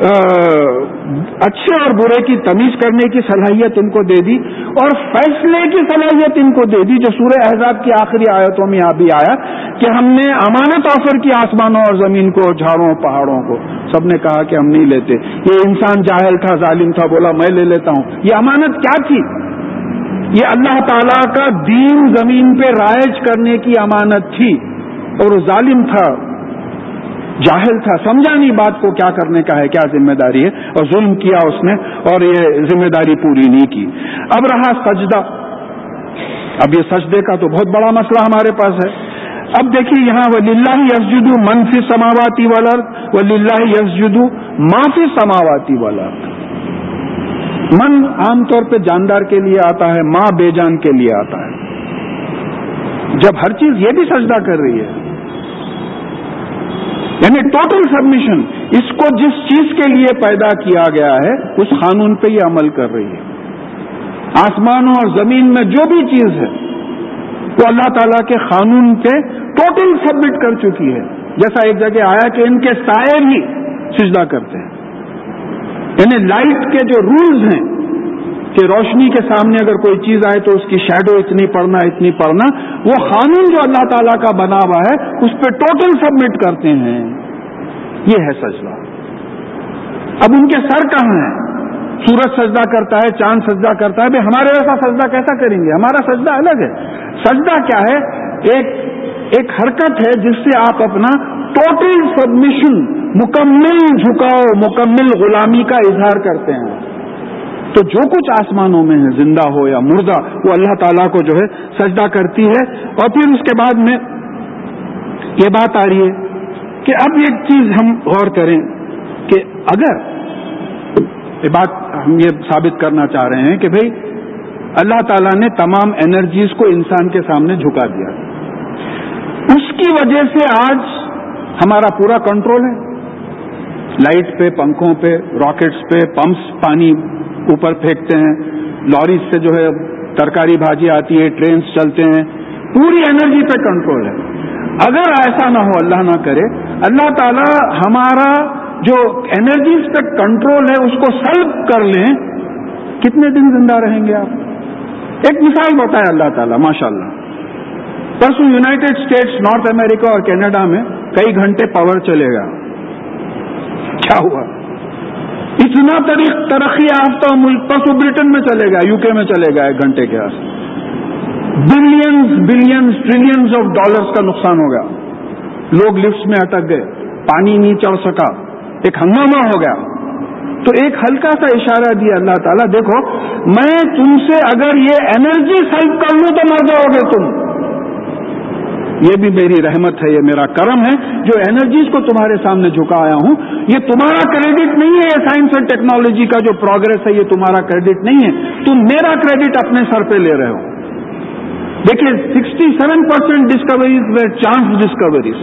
اچھے اور برے کی تمیز کرنے کی صلاحیت ان کو دے دی، اور فیصلے کی صلاحیت ان کو دے دی، جو سورہ احزاب کی آخری آیتوں میں بھی آیا کہ ہم نے امانت آفر کی آسمانوں اور زمین کو، جھاڑوں پہاڑوں کو. سب نے کہا کہ ہم نہیں لیتے. یہ انسان جاہل تھا، ظالم تھا، بولا میں لے لیتا ہوں. یہ امانت کیا تھی؟ یہ اللہ تعالیٰ کا دین زمین پہ رائج کرنے کی امانت تھی، اور وہ ظالم تھا، جاہل تھا، سمجھا نہیں بات کو کیا کرنے کا ہے، کیا ذمہ داری ہے، اور ظلم کیا اس نے اور یہ ذمہ داری پوری نہیں کی. اب رہا سجدہ. اب یہ سجدے کا تو بہت بڑا مسئلہ ہمارے پاس ہے. اب دیکھیے یہاں وَلِلَّهِ يَسْجُدُ مَن فِي السَّمَاوَاتِ وَالْأَرْضِ وَلِلَّهِ يَسْجُدُ مَا فِي السَّمَاوَاتِ وَالْأَرْضِ. من عام طور پہ جاندار کے لیے آتا ہے، ماں بے جان کے لیے آتا ہے. جب ہر چیز یہ بھی سجدہ کر رہی ہے، یعنی ٹوٹل سبمیشن، اس کو جس چیز کے لیے پیدا کیا گیا ہے اس قانون پہ یہ عمل کر رہی ہے. آسمانوں اور زمین میں جو بھی چیز ہے وہ اللہ تعالیٰ کے قانون پہ ٹوٹل سبمٹ کر چکی ہے. جیسا ایک جگہ آیا کہ ان کے سائے بھی سجدہ کرتے ہیں. یعنی لائٹ کے جو رولز ہیں کہ روشنی کے سامنے اگر کوئی چیز آئے تو اس کی شیڈو اتنی پڑنا اتنی پڑنا، وہ قانون جو اللہ تعالیٰ کا بنا ہوا ہے اس پہ ٹوٹل سبمٹ کرتے ہیں. یہ ہے سجدہ. اب ان کے سر کہاں ہیں؟ سورج سجدہ کرتا ہے، چاند سجدہ کرتا ہے. بھائی ہمارے ایسا سجدہ کیسا کریں گے؟ ہمارا سجدہ الگ ہے. سجدہ کیا ہے؟ ایک ایک حرکت ہے جس سے آپ اپنا ٹوٹل سبمیشن، مکمل جھکاؤ، مکمل غلامی کا اظہار کرتے ہیں. تو جو کچھ آسمانوں میں ہے، زندہ ہو یا مردہ، وہ اللہ تعالیٰ کو جو ہے سجدہ کرتی ہے. اور پھر اس کے بعد میں یہ بات آ رہی ہے کہ اب ایک چیز ہم غور کریں کہ اگر یہ بات ہم یہ ثابت کرنا چاہ رہے ہیں کہ بھئی اللہ تعالیٰ نے تمام انرجیز کو انسان کے سامنے جھکا دیا، اس کی وجہ سے آج ہمارا پورا کنٹرول ہے. لائٹ پہ، پنکھوں پہ، راکٹس پہ، پمپس پانی اوپر پھینکتے ہیں، لوریز سے جو ہے ترکاری بھاجی آتی ہے، ٹرینز چلتے ہیں، پوری انرجی پہ کنٹرول ہے. اگر ایسا نہ ہو، اللہ نہ کرے، اللہ تعالیٰ ہمارا جو انرجیز پہ کنٹرول ہے اس کو سلب کر لیں، کتنے دن زندہ رہیں گے آپ؟ ایک مثال بتائے اللہ تعالیٰ، ماشاء اللہ. پرسوں یونائٹڈ اسٹیٹس، نارتھ امریکہ اور کینیڈا میں کئی گھنٹے پاور چلے گا. کیا ہوا؟ اتنا ترقی یافتہ ملک، پرسوں برٹن میں چلے گا، یو کے میں چلے گا ایک گھنٹے کے آس billions billions trillions of dollars کا نقصان ہوگا. لوگ لفٹس میں اٹک گئے، پانی نہیں چڑھ سکا، ایک ہنگامہ ہو گیا. تو ایک ہلکا سا اشارہ دیا اللہ تعالیٰ، دیکھو میں تم سے اگر یہ انرجی سلب کر لوں تو مر جاؤ گے تم. یہ بھی میری رحمت ہے، یہ میرا کرم ہے جو انرجیز کو تمہارے سامنے جھکایا ہوں. یہ تمہارا کریڈٹ نہیں ہے، یہ سائنس اینڈ ٹیکنالوجی کا جو پروگرس ہے یہ تمہارا کریڈٹ نہیں ہے، تم میرا کریڈٹ اپنے سر پہ لے رہے ہو. देखिए sixty seven percent discoveries were chance discoveries.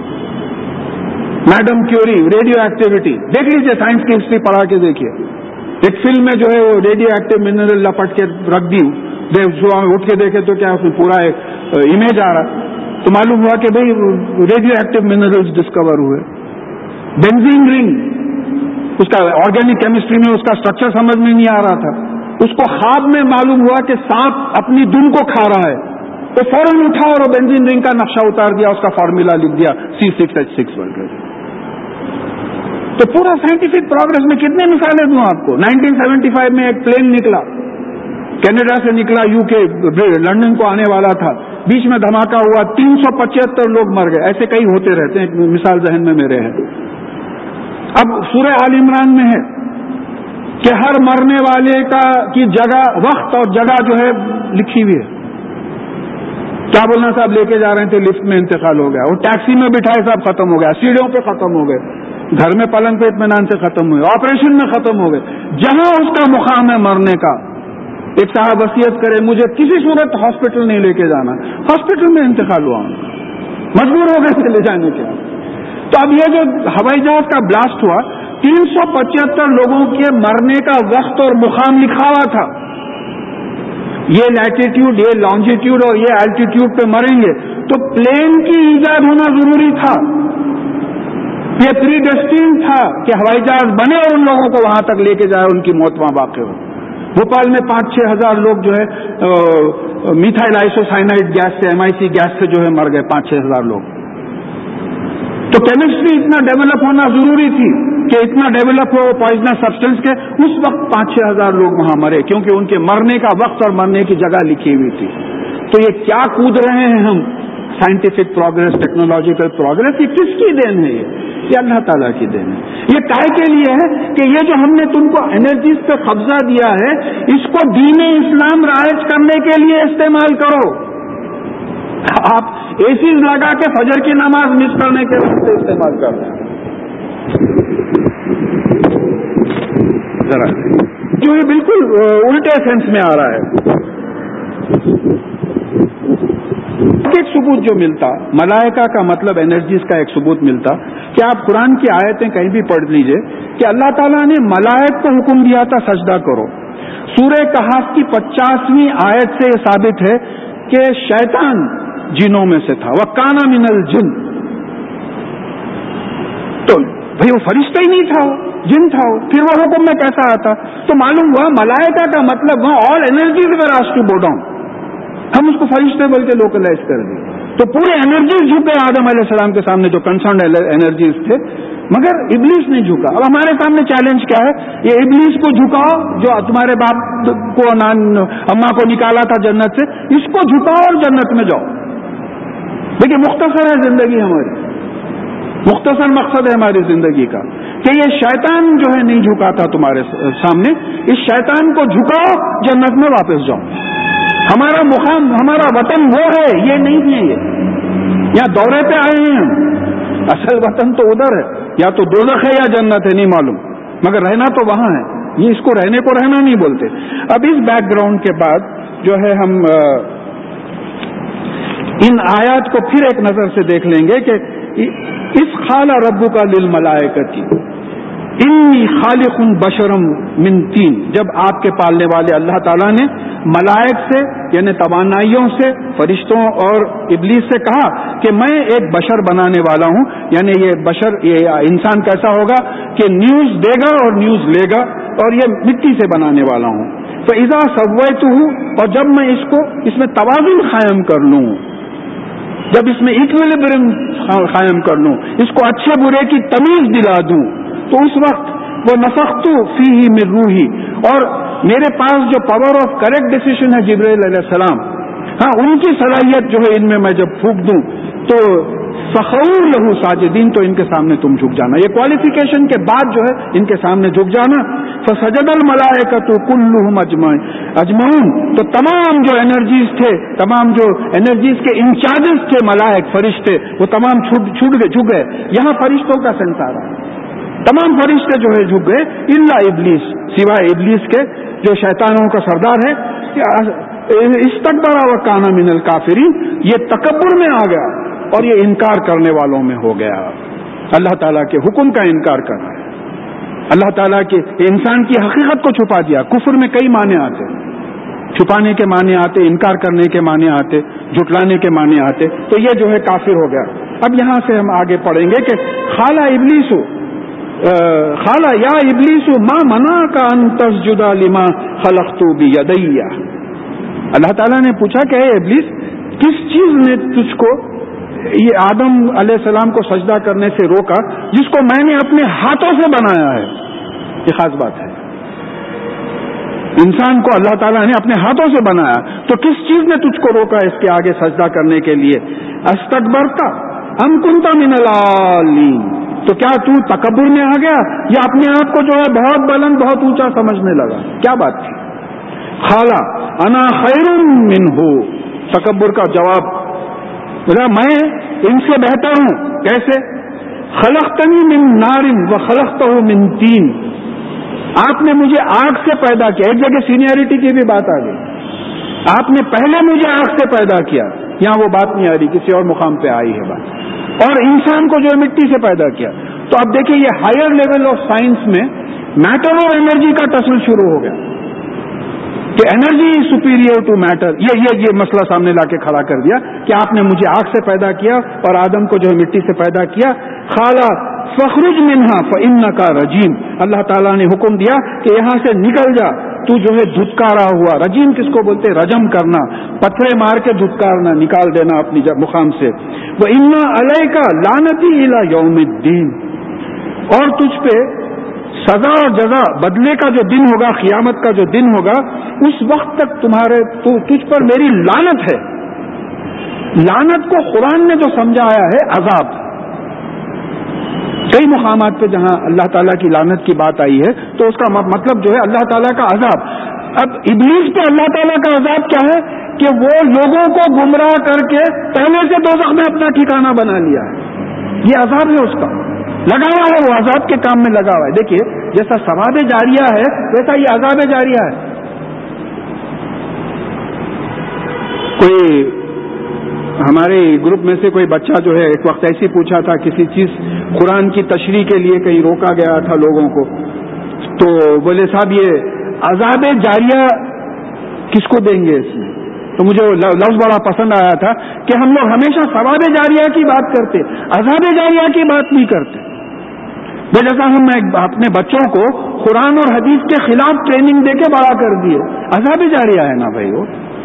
Madam Curie, radioactivity, देख लीजिए साइंस की हिस्ट्री पढ़ा के देखिए. एक फिल्म में जो है वो रेडियो एक्टिव मिनरल लपट के रख दी, जो उठ के देखे तो क्या उसमें पूरा इमेज आ रहा, तो मालूम हुआ कि भाई रेडियो एक्टिव मिनरल्स डिस्कवर हुए. बेंजीन रिंग, उसका ऑर्गेनिक केमिस्ट्री में उसका स्ट्रक्चर समझ में नहीं आ रहा था, उसको ख्वाब में मालूम हुआ कि सांप अपनी दुम को खा रहा है, तो फौरन उठा और बेंजीन रिंग का नक्शा उतार दिया, उसका फॉर्मूला लिख दिया सी सिक्स एच सिक्स वगैरह. तो पूरा साइंटिफिक प्रोग्रेस में कितने मिसालें दूं आपको. नाइनटीन सेवेंटी फाइव में एक प्लेन निकला, कनाडा से निकला, यूके लंदन को आने वाला था, बीच में धमाका हुआ, तीन सौ पचहत्तर लोग मर गए. ऐसे कई होते रहते हैं, मिसाल जहन में मेरे है. अब सूरह आल इमरान में है कि हर मरने वाले का की जगह, वक्त और जगह जो है लिखी हुई है. क्या बोलना साहब, लेके जा रहे थे, लिफ्ट में इंतकाल हो गया, वो टैक्सी में बिठाए साहब खत्म हो गया, सीढ़ियों पे खत्म हो गए, घर में पलंग पे इत्मीनान से खत्म हुए, ऑपरेशन में खत्म हो गए. जहां उसका मुकाम है मरने का, एक साहब वसीयत करे मुझे किसी सूरत हॉस्पिटल नहीं लेके जाना, हॉस्पिटल में इंतकाल हुआ, मजबूर हो गए ले जाने के. तो अब ये जो हवाई जहाज का ब्लास्ट हुआ, तीन सौ पचहत्तर लोगों के मरने का वक्त और मुकाम लिखा हुआ था. ये लैटिट्यूड, ये लॉन्जिट्यूड और ये एल्टीट्यूड पे मरेंगे, तो प्लेन की ईजाद होना जरूरी था. ये प्री डेस्टिन था कि हवाई जहाज बने और उन लोगों को वहां तक लेके जाए, उनकी मौत वहां वाक़ हो. भोपाल में पांच छह हजार लोग जो है मिथाइल आइसोसाइनाइड गैस से, एमआईसी गैस से जो है मर गए, पांच छह हजार लोग. तो केमिस्ट्री इतना डेवलप होना जरूरी थी कि इतना डेवलप हो पॉइजनस सब्सटेंस के, उस वक्त पांच छह हजार लोग वहां मरे, क्योंकि उनके मरने का वक्त और मरने की जगह लिखी हुई थी. तो ये क्या कूद रहे हैं हम, साइंटिफिक प्रोग्रेस, टेक्नोलॉजिकल प्रोग्रेस, ये किसकी देन है? ये ये अल्लाह ताला की देन है. ये काय के लिए है कि ये जो हमने तुमको एनर्जीज पे कब्जा दिया है, इसको दीन इस्लाम राइज करने के लिए इस्तेमाल करो. आप एसी लगा के फजर की नमाज मिस करने के लिए इस्तेमाल कर रहे हैं. जरा जो ये बिल्कुल उल्टे सेंस में आ रहा है. एक सबूत जो मिलता, मलाइका का मतलब एनर्जीज का एक सबूत मिलता कि आप कुरान की आयतें कहीं भी पढ़ लीजिए कि अल्लाह ताला ने मलाइक को हुक्म दिया था सजदा करो. सूरह कहफ की पचासवीं आयत से यह साबित है कि शैतान जिनों में से था, वह काना मिनल जिन. तो भाई वो फरिश्ता ही नहीं था, जिन था वो, फिर वो हुक्म में कैसा आता? तो मालूम हुआ मलाइका का मतलब वहां all energies were asked to bow down. हम उसको फरिश्ते बोल के लोकलाइज कर दिए. तो पूरे एनर्जीज झुक गए आदम अलैहिस्सलाम के सामने, जो कंसर्न एनर्जीज थे, मगर इब्लीस नहीं झुका. अब हमारे सामने चैलेंज क्या है? ये इब्लीस को झुकाओ जो तुम्हारे बाप को, नान अम्मा को निकाला था जन्नत से, इसको झुकाओ और जन्नत में जाओ. देखिए मुख्तसर है जिंदगी हमारी, मुख्तसर मकसद है हमारी जिंदगी का कि ये शैतान जो है नहीं झुका था तुम्हारे सामने, इस शैतान को झुकाओ, जन्नत में वापस जाओ. हमारा मुकाम, हमारा वतन वो है, ये नहीं है. ये यहाँ दौरे पे आए हैं हम, असल वतन तो उधर है, या तो दोज़ख है या जन्नत है, नहीं मालूम, मगर रहना तो वहां है. ये इसको रहने को रहना नहीं बोलते. अब इस बैकग्राउंड के बाद जो है हम इन आयात को फिर एक नजर से देख लेंगे कि इस खाला रब्बुका लिल मलाइकती इन्नी खालिकुन बशरम मिन तीन, जब आपके पालने वाले अल्लाह ताला ने मलाइक से यानी तवानाइयों से, फरिश्तों और इब्लीस से कहा कि मैं एक बशर बनाने वाला हूं, यानी ये बशर, ये इंसान कैसा होगा कि न्यूज देगा और न्यूज लेगा, और ये मिट्टी से बनाने वाला हूं. तो इज़ा सव्वैतुहु, और जब मैं इसको इसमें तवाज़ुन कायम कर लूं, जब इसमें इक्विलिब्रियम कायम कर लूं, इसको अच्छे बुरे की तमीज दिला दूं, तो उस वक्त वो नफख्तु फीही मिन रूही, और मेरे पास जो पावर ऑफ करेक्ट डिसीजन है जिब्राइल अलैहिस्सलाम, हाँ उनकी सलाहियत जो है इनमें मैं जब फूंक दूं तो फखऊर लहू साजिदीन, तो इनके सामने तुम झुक जाना. ये क्वालिफिकेशन के बाद जो है इनके सामने झुक जाना. फसजदल मलाइकतु कुल्लुहुम अजमऊन, तो तमाम जो एनर्जीज थे, तमाम जो एनर्जीज के इंचार्जेस थे मलाइक, फरिश्ते, वो तमाम छूट छूट गए, झुक गए. यहां फरिश्तों का सेंस आ रहा है, तमाम फरिश्ते जो है झुक गए, इल्ला इब्लीस, सिवाय इब्लीस के जो शैतानों का सरदार है. استکبر وکان من الکافرین، یہ تکبر میں آ گیا اور یہ انکار کرنے والوں میں ہو گیا، اللہ تعالیٰ کے حکم کا انکار کر رہا ہے، اللہ تعالیٰ کے انسان کی حقیقت کو چھپا دیا۔ کفر میں کئی معنی آتے، چھپانے کے معنی آتے، انکار کرنے کے معنی آتے، جھٹلانے کے معنی آتے، تو یہ جو ہے کافر ہو گیا۔ اب یہاں سے ہم آگے پڑھیں گے کہ خالا ابلیس خالا یا ابلیس ما منعک ان تسجد لما خلقت بیدی، اللہ تعالیٰ نے پوچھا کہ اے ابلیس، کس چیز نے تجھ کو یہ آدم علیہ السلام کو سجدہ کرنے سے روکا جس کو میں نے اپنے ہاتھوں سے بنایا ہے؟ یہ خاص بات ہے، انسان کو اللہ تعالیٰ نے اپنے ہاتھوں سے بنایا، تو کس چیز نے تجھ کو روکا اس کے آگے سجدہ کرنے کے لیے؟ استکبرتا ام کنت من العالین، تو کیا تو تکبر میں آ گیا یا اپنے آپ کو جو ہے بہت بلند بہت اونچا سمجھنے لگا؟ کیا بات تھی؟ خالا انا خیر منہ، تکبر کا جواب، میں ان سے بہتر ہوں۔ کیسے؟ خلقتنی من نار و خلقتہ من طین، آپ نے مجھے آگ سے پیدا کیا، ایک جگہ سینئرٹی کی بھی بات آ گئی، آپ نے پہلے مجھے آگ سے پیدا کیا، یہاں وہ بات نہیں آ رہی، کسی اور مقام پہ آئی ہے بات، اور انسان کو جو ہے مٹی سے پیدا کیا۔ تو اب دیکھیں یہ ہائر لیول آف سائنس میں میٹر اور انرجی کا ٹسل شروع ہو گیا کہ energy is superior to matter, یہ یہ یہ مسئلہ سامنے لا کے کھڑا کر دیا کہ آپ نے مجھے آگ سے پیدا کیا اور آدم کو جو ہے مٹی سے پیدا کیا۔ خالا فخرج منہا فانک رجیم، اللہ تعالیٰ نے حکم دیا کہ یہاں سے نکل جا، تو جو ہے دھتکارا ہوا، رجیم کس کو بولتے؟ رجم کرنا، پتھرے مار کے دھتکارنا، نکال دینا اپنی مقام سے۔ وان علیک لعنتی الی یوم الدین، اور تجھ پہ سزا اور جزا، بدلے کا جو دن ہوگا، قیامت کا جو دن ہوگا، اس وقت تک تمہارے تو تجھ پر میری لعنت ہے۔ لعنت کو قرآن نے جو سمجھایا ہے عذاب، کئی مقامات پہ جہاں اللہ تعالیٰ کی لعنت کی بات آئی ہے تو اس کا مطلب جو ہے اللہ تعالیٰ کا عذاب۔ اب ابلیس پہ اللہ تعالیٰ کا عذاب کیا ہے کہ وہ لوگوں کو گمراہ کر کے پہلے سے دوزخ میں اپنا ٹھکانہ بنا لیا ہے، یہ عذاب ہے اس کا، لگا ہوا ہے، وہ عذاب کے کام میں لگا ہوا ہے۔ دیکھیے جیسا ثواب جاریہ ہے ویسا یہ عذاب جاریہ ہے۔ کوئی ہمارے گروپ میں سے کوئی بچہ جو ہے ایک وقت ایسی پوچھا تھا، کسی چیز قرآن کی تشریح کے لیے کہیں روکا گیا تھا لوگوں کو، تو بولے صاحب یہ عذاب جاریہ کس کو دیں گے اس میں؟ تو مجھے وہ لفظ بڑا پسند آیا تھا کہ ہم لوگ ہمیشہ ثواب جاریہ کی بات کرتے، عذاب جاریہ کی بات نہیں کرتے۔ بے جیسا ہم اپنے بچوں کو قرآن اور حدیث کے خلاف ٹریننگ دے کے بڑا کر دیے، عذاب جاریہ ہے نا بھائی، وہ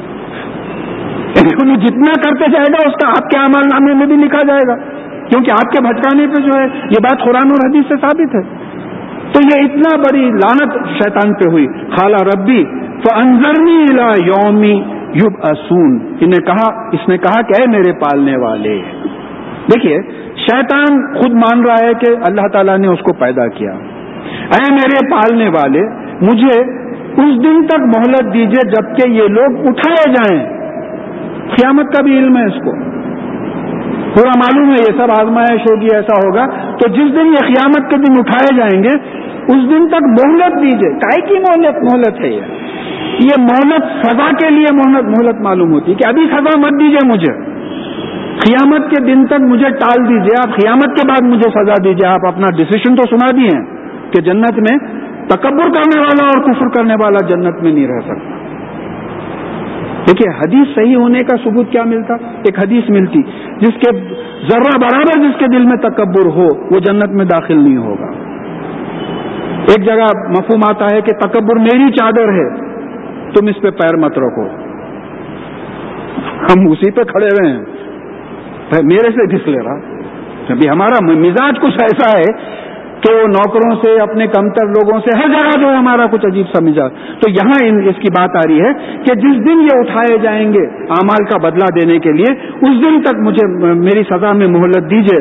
جتنا کرتے جائے گا اس کا آپ کے اعمال نامے میں بھی لکھا جائے گا، کیونکہ آپ کے بھٹکانے پہ جو ہے یہ بات قرآن اور حدیث سے ثابت ہے۔ تو یہ اتنا بڑی لعنت شیطان پہ ہوئی۔ خالا ربی فانظرنی الی یوم یبعثون، انہیں کہا اس نے کہا کہ اے میرے پالنے والے، دیکھیے شیطان خود مان رہا ہے کہ اللہ تعالیٰ نے اس کو پیدا کیا، اے میرے پالنے والے مجھے اس دن تک مہلت دیجیے جب کہ یہ لوگ اٹھائے جائیں۔ قیامت کا بھی علم ہے اس کو، پورا معلوم ہے یہ سب آزمائش ہوگی، ایسا ہوگا، تو جس دن یہ قیامت کے دن اٹھائے جائیں گے اس دن تک مہلت دیجیے۔ کائے کی مہلت؟ مہلت ہے یہ یہ مہلت سزا کے لیے مہلت مہلت معلوم ہوتی ہے کہ ابھی سزا مت دیجیے مجھے، قیامت کے دن تک مجھے ٹال دیجیے، آپ قیامت کے بعد مجھے سزا دیجیے۔ آپ اپنا ڈیسیشن تو سنا دیے کہ جنت میں تکبر کرنے والا اور کفر کرنے والا جنت میں نہیں رہ سکتا۔ دیکھیے حدیث صحیح ہونے کا ثبوت کیا ملتا؟ ایک حدیث ملتی جس کے ذرہ برابر جس کے دل میں تکبر ہو وہ جنت میں داخل نہیں ہوگا۔ ایک جگہ مفہوم آتا ہے کہ تکبر میری چادر ہے، تم اس پہ پیر مت رکھو، ہم اسی پہ کھڑے ہوئے ہیں، میرے سے گھس لے رہا۔ ابھی ہمارا مزاج کچھ ایسا ہے کہ وہ نوکروں سے، اپنے کمتر لوگوں سے، ہر جگہ جو ہے ہمارا کچھ عجیب سا مزاج۔ تو یہاں اس کی بات آ رہی ہے کہ جس دن یہ اٹھائے جائیں گے اعمال کا بدلہ دینے کے لیے، اس دن تک مجھے میری سزا میں مہلت دیجیے۔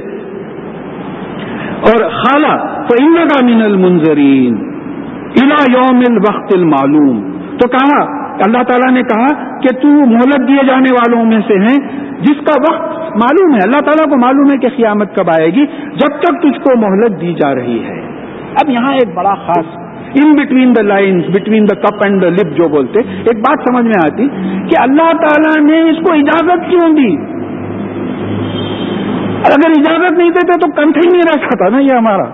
اور خالا فإنک من المنذرین الی یوم الوقت المعلوم، تو کہا اللہ تعالیٰ نے کہا کہ تو مہلت دیے جانے والوں میں سے ہیں جس کا وقت معلوم ہے، اللہ تعالیٰ کو معلوم ہے کہ قیامت کب آئے گی، جب تک تجھ کو مہلت دی جا رہی ہے۔ اب یہاں ایک بڑا خاص in between the lines, between the cup and the lip جو بولتے، ایک بات سمجھ میں آتی کہ اللہ تعالیٰ نے اس کو اجازت کیوں دی؟ اگر اجازت نہیں دیتے تو کنٹھے نہیں رہ سکتا نا یہ ہمارا.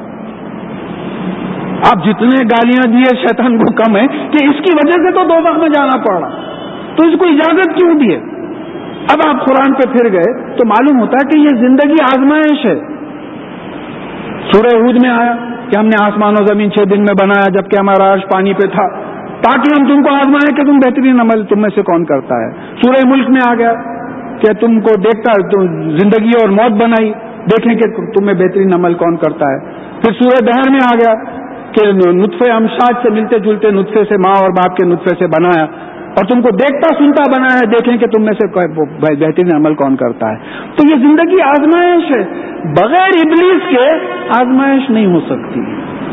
آپ جتنے گالیاں دیے شیطان کو کم ہے کہ اس کی وجہ سے تو دوزخ میں جانا پڑا، تو اس کو اجازت کیوں دیے؟ اب آپ قرآن پہ پھر گئے تو معلوم ہوتا ہے کہ یہ زندگی آزمائش ہے. سورہ ہود میں آیا کہ ہم نے آسمان و زمین چھ دن میں بنایا جبکہ ہمارا عرش پانی پہ تھا، تاکہ ہم تم کو آزمائیں کہ تم بہترین عمل تم میں سے کون کرتا ہے. سورہ ملک میں آ گیا کہ تم کو دیکھتا تم زندگی اور موت بنائی، دیکھیں کہ تم میں بہترین عمل کون کرتا ہے. پھر سورہ دہر میں آ گیا کہ نطفے امشاج سے ملتے جلتے نطفے سے، ماں اور باپ کے نطفے سے بنایا اور تم کو دیکھتا سنتا بنایا، دیکھیں کہ تم میں سے بہترین عمل کون کرتا ہے. تو یہ زندگی آزمائش ہے، بغیر ابلیس کے آزمائش نہیں ہو سکتی.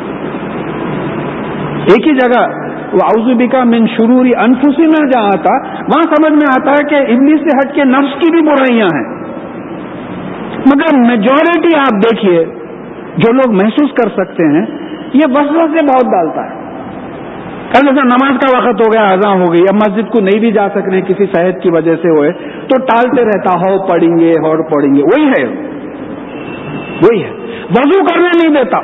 ایک ہی جگہ وَأَعُوذُ بِكَ مِن شُرُورِ أَنفُسِنَا جہاں آتا وہاں سمجھ میں آتا ہے کہ ابلیس سے ہٹ کے نفس کی بھی برائیاں ہیں، مگر میجورٹی آپ دیکھیے جو لوگ محسوس کر سکتے ہیں یہ وسوسے بہت ڈالتا ہے. کل جیسا نماز کا وقت ہو گیا، اذان ہو گئی، اب مسجد کو نہیں بھی جا سکنے کسی صحت کی وجہ سے ہوئے تو ٹالتے رہتا، ہو پڑھیں گے اور پڑھیں گے. وہی ہے وہی ہے وضو کرنے نہیں دیتا،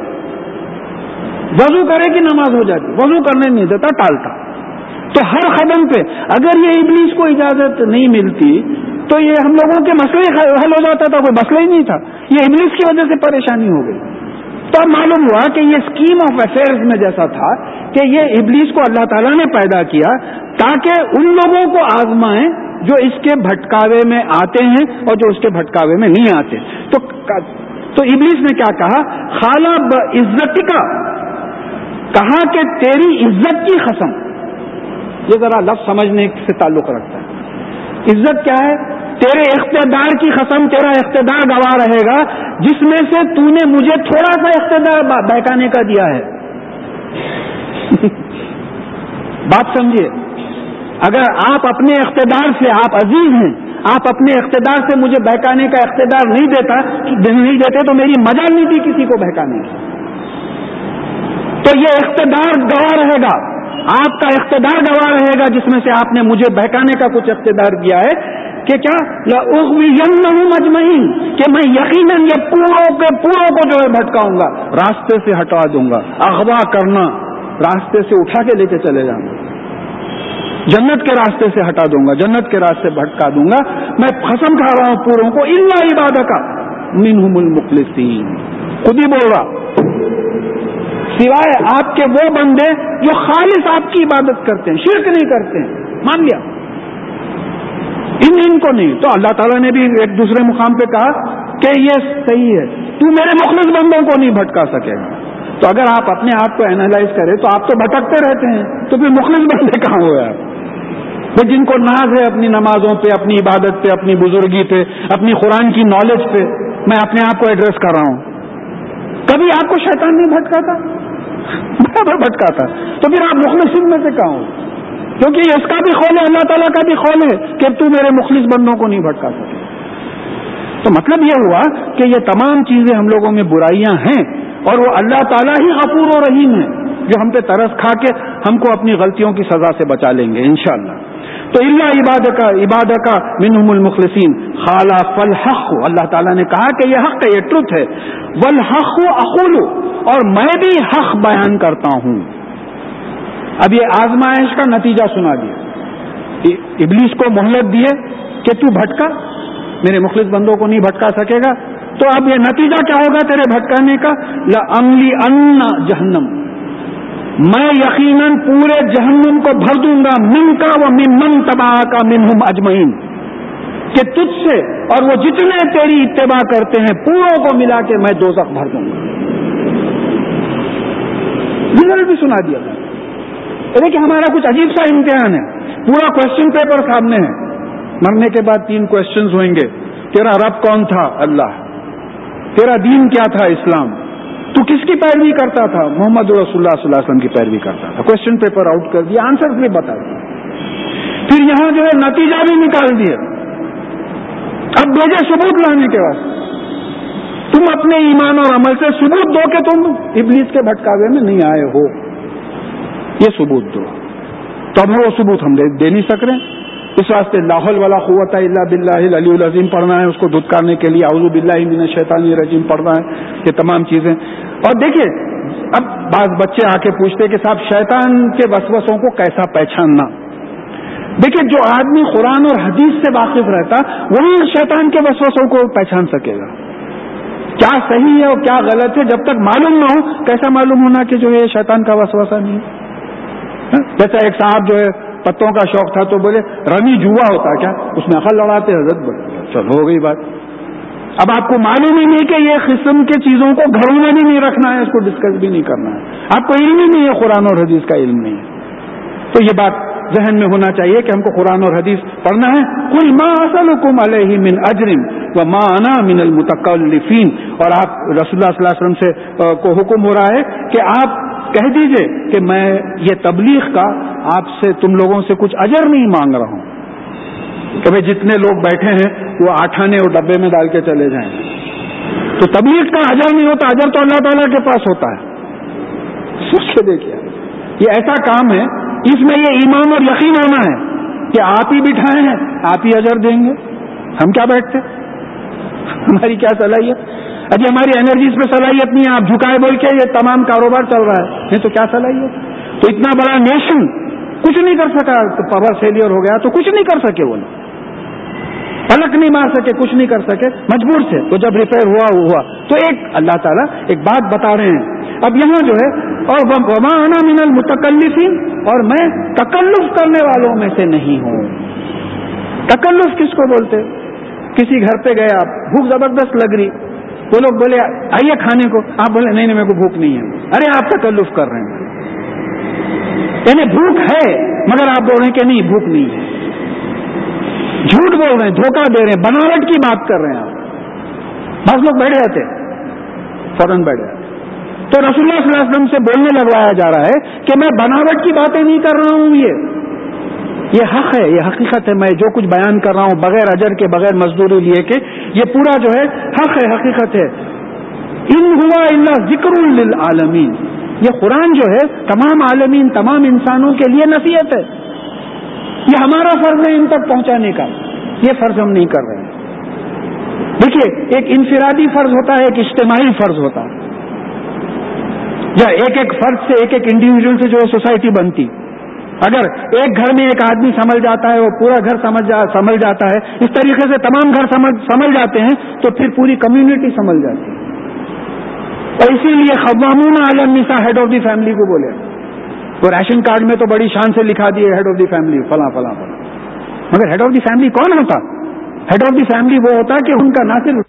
وضو کرے کہ نماز ہو جاتی، وضو کرنے نہیں دیتا، ٹالتا. تو ہر قدم پہ اگر یہ ابلیس کو اجازت نہیں ملتی تو یہ ہم لوگوں کے مسئلے حل ہو جاتا تھا، کوئی مسئلہ ہی نہیں تھا. یہ ابلیس کی وجہ سے پریشانی ہو گئی. تو اب معلوم ہوا کہ یہ اسکیم آف افیئرز میں جیسا تھا کہ یہ ابلیس کو اللہ تعالیٰ نے پیدا کیا تاکہ ان لوگوں کو آزمائیں جو اس کے بھٹکاوے میں آتے ہیں اور جو اس کے بھٹکاوے میں نہیں آتے. تو تو ابلیس نے کیا کہا؟ خالہ بعزت کا، کہا کہ تیری عزت کی قسم. یہ ذرا لفظ سمجھنے سے تعلق رکھتا ہے. عزت کیا ہے؟ تیرے اقتدار کی قسم، تیرا اقتدار گواہ رہے گا جس میں سے تو نے مجھے تھوڑا سا اقتدار بہکانے کا دیا ہے. بات سمجھیے، اگر آپ اپنے اقتدار سے، آپ عزیز ہیں، آپ اپنے اقتدار سے مجھے بہکانے کا اقتدار نہیں دیتا نہیں دیتے تو میری مجال نہیں تھی کسی کو بہکانے کی. تو یہ اقتدار گواہ رہے گا، آپ کا اقتدار گواہ رہے گا جس میں سے آپ نے مجھے بہکانے کا کچھ اقتدار دیا ہے کہ کیا لأغوینہم اجمعین، کہ میں یقیناً یہ پوروں کے پوروں کو جو ہے بھٹکاؤں گا، راستے سے ہٹا دوں گا. اغوا کرنا، راستے سے اٹھا کے لے کے چلے جاؤں گا، جنت کے راستے سے ہٹا دوں گا، جنت کے راستے بھٹکا دوں گا. میں قسم کھا رہا ہوں پوروں کو، الا عبادک منہم المخلصین، خود ہی بول رہا، سوائے آپ کے وہ بندے جو خالص آپ کی عبادت کرتے ہیں، شرک نہیں کرتے ہیں. مان لیا ان ان کو نہیں. تو اللہ تعالیٰ نے بھی ایک دوسرے مقام پہ کہا کہ یہ صحیح ہے، تو میرے مخلص بندوں کو نہیں بھٹکا سکے گا. تو اگر آپ اپنے آپ کو اینالائز کریں تو آپ تو بھٹکتے رہتے ہیں، تو پھر مخلص بندے کہاں ہوئے آپ؟ وہ جن کو ناز ہے اپنی نمازوں پہ، اپنی عبادت پہ، اپنی بزرگی پہ، اپنی قرآن کی نالج پہ. میں اپنے آپ کو ایڈریس کر رہا ہوں. کبھی آپ کو شیطان نہیں بھٹکاتا؟ برابر بھٹکاتا. تو پھر آپ مخلصین میں سے کہاں ہو؟ کیونکہ اس کا بھی قول ہے، اللہ تعالیٰ کا بھی قول ہے کہ تو میرے مخلص بندوں کو نہیں بھٹکا سکے. تو مطلب یہ ہوا کہ یہ تمام چیزیں ہم لوگوں میں برائیاں ہیں اور وہ اللہ تعالیٰ ہی غفور و رحیم ہے جو ہم پہ ترس کھا کے ہم کو اپنی غلطیوں کی سزا سے بچا لیں گے انشاءاللہ. تو الا عبادک عبادک منہم المخلصین خالا فالحق، اللہ تعالیٰ نے کہا کہ یہ حق ہے، یہ ٹروتھ ہے. والحق اقول، اور میں بھی حق بیان کرتا ہوں. اب یہ آزمائش کا نتیجہ سنا دیا، ابلیس کو مہلت دیے کہ تو بھٹکا، میرے مخلص بندوں کو نہیں بھٹکا سکے گا. تو اب یہ نتیجہ کیا ہوگا تیرے بھٹکانے کا؟ لَأَمْلِئَنَّ جہنم، میں یقیناً پورے جہنم کو بھر دوں گا، من کا و ممن تبعک منہم اجمعین، کہ تجھ سے اور وہ جتنے تیری اتباع کرتے ہیں پوروں کو ملا کے میں دوزخ بھر دوں گا. رزلٹ بھی سنا دیا. دیکھیں ہمارا کچھ عجیب سا امتحان ہے، پورا کوشچن پیپر سامنے ہے. مرنے کے بعد تین کوشچنز ہوئیں گے. تیرا رب کون تھا؟ اللہ. تیرا دین کیا تھا؟ اسلام. تو کس کی پیروی کرتا تھا؟ محمد رسول اللہ صلی اللہ علیہ وسلم کی پیروی کرتا تھا. کوشچن پیپر آؤٹ کر دیا، آنسر بھی بتا دیا. پھر یہاں جو ہے نتیجہ بھی نکال دیا. اب بھیجے ثبوت لانے کے واسطے. تم اپنے ایمان اور عمل سے ثبوت دو کہ تم ابلیس کے بھٹکاوے میں نہیں آئے ہو. یہ ثبوت دو. تو اب وہ ثبوت ہم دے نہیں سک رہے. اس واسطے لا حول ولا قوت الا باللہ العلی العظیم پڑھنا ہے, اس کو دھتکارنے کے لیے اعوذ باللہ من الشیطان الرجیم پڑھنا ہے, یہ تمام چیزیں. اور دیکھیے اب بعض بچے آ کے پوچھتے کہ صاحب شیطان کے وسوسوں کو کیسا پہچاننا. دیکھیے جو آدمی قرآن اور حدیث سے واقف رہتا وہی شیطان کے وسوسوں کو پہچان سکے گا. کیا صحیح ہے اور کیا غلط ہے جب تک معلوم نہ ہو کیسا معلوم ہونا کہ جو یہ شیطان کا وسوسہ نہیں ہے. جیسا ایک صاحب جو ہے پتوں کا شوق تھا تو بولے رمی جوا ہوتا کیا, اس میں عقل لڑاتے حضرت بڑھ. چلو ہو گئی بات. اب آپ کو معلوم ہی نہیں کہ یہ قسم کے چیزوں کو گھروں میں بھی نہیں رکھنا ہے, اس کو ڈسکس بھی نہیں کرنا ہے, آپ کو علم ہی نہیں ہے, قرآن اور حدیث کا علم نہیں ہے. تو یہ بات ذہن میں ہونا چاہیے کہ ہم کو قرآن اور حدیث پڑھنا ہے. قل ما اسألکم علیہ من اجر وما انا من المتکلفین. اور آپ رسول اللہ صلی اللہ علیہ وسلم سے کو حکم ہو رہا ہے کہ آپ کہہ دیجئے کہ میں یہ تبلیغ کا آپ سے تم لوگوں سے کچھ اجر نہیں مانگ رہا ہوں کہ بھائی جتنے لوگ بیٹھے ہیں وہ آٹھانے اور ڈبے میں ڈال کے چلے جائیں. تو تبلیغ کا اجر نہیں ہوتا, اجر تو اللہ تعالیٰ کے پاس ہوتا ہے. سوچ کے دیکھیے یہ ایسا کام ہے, اس میں یہ ایمان اور یقین ہونا ہے کہ آپ ہی بٹھائے ہیں, آپ ہی اجر دیں گے. ہم کیا بیٹھتے, ہماری کیا صلاحیت. ابھی ہماری انرجیز پہ صلاحیت نہیں ہے, آپ جھکائے بول کے یہ تمام کاروبار چل رہا ہے, نہیں تو کیا صلاحیت. تو اتنا بڑا نیشن کچھ نہیں کر سکا, تو پاور فیلئر ہو گیا تو کچھ نہیں کر سکے, وہ پلک نہیں مار سکے, کچھ نہیں کر سکے, مجبور تھے. تو جب ریپیئر ہوا وہ ہوا. تو ایک اللہ تعالیٰ ایک بات بتا رہے ہیں اب یہاں جو ہے, اور وما انا من المتکلفین, اور میں تکلف کرنے والوں میں سے نہیں ہوں. تکلف کس کو بولتے؟ کسی گھر پہ گئے آپ, بھوک زبردست لگ رہی, وہ لوگ بولے آئیے کھانے کو, آپ بولے نہیں نہیں میرے کو بھوک نہیں ہے. ارے آپ تکلف کر رہے ہیں, یعنی بھوک ہے مگر آپ بول رہے ہیں کہ نہیں بھوک نہیں ہے. جھوٹ بول رہے ہیں, دھوکہ دے رہے ہیں, بناوٹ کی بات کر رہے ہیں آپ. بس لوگ بیٹھے رہتے فوراً بیٹھ جاتے. تو رسول اللہ صلی اللہ علیہ وسلم سے بولنے لگوایا جا رہا ہے کہ میں بناوٹ کی باتیں نہیں کر رہا ہوں, یہ یہ حق ہے, یہ حقیقت ہے. میں جو کچھ بیان کر رہا ہوں بغیر اجر کے بغیر مزدوری لیے کے, یہ پورا جو ہے حق ہے, حقیقت ہے. ان ہوا الا ذکر للعالمین. یہ قرآن جو ہے تمام عالمین تمام انسانوں کے لیے نصیحت ہے. یہ ہمارا فرض ہے ان تک پہنچانے کا, یہ فرض ہم نہیں کر رہے ہیں. دیکھیے ایک انفرادی فرض ہوتا ہے, ایک اجتماعی فرض ہوتا ہے. یا ایک ایک فرد سے ایک ایک انڈیویجول سے جو ہے سوسائٹی بنتی. اگر ایک گھر میں ایک آدمی سنبھل جاتا ہے اور پورا گھر سمجھ جا, سنبھل جاتا ہے, اس طریقے سے تمام گھر سمجھ سنبھل جاتے ہیں تو پھر پوری کمیونٹی سنبھل جاتی ہے. اور اسی لیے قوامون علی النساء ہیڈ آف دی فیملی کو بولے. وہ ریشن کارڈ میں تو بڑی شان سے لکھا دیے ہیڈ آف دی فیملی فلاں فلاں فلاں, مگر ہیڈ آف دی فیملی کون ہوتا؟ ہیڈ آف دی فیملی وہ ہوتا کہ ان کا نہ صرف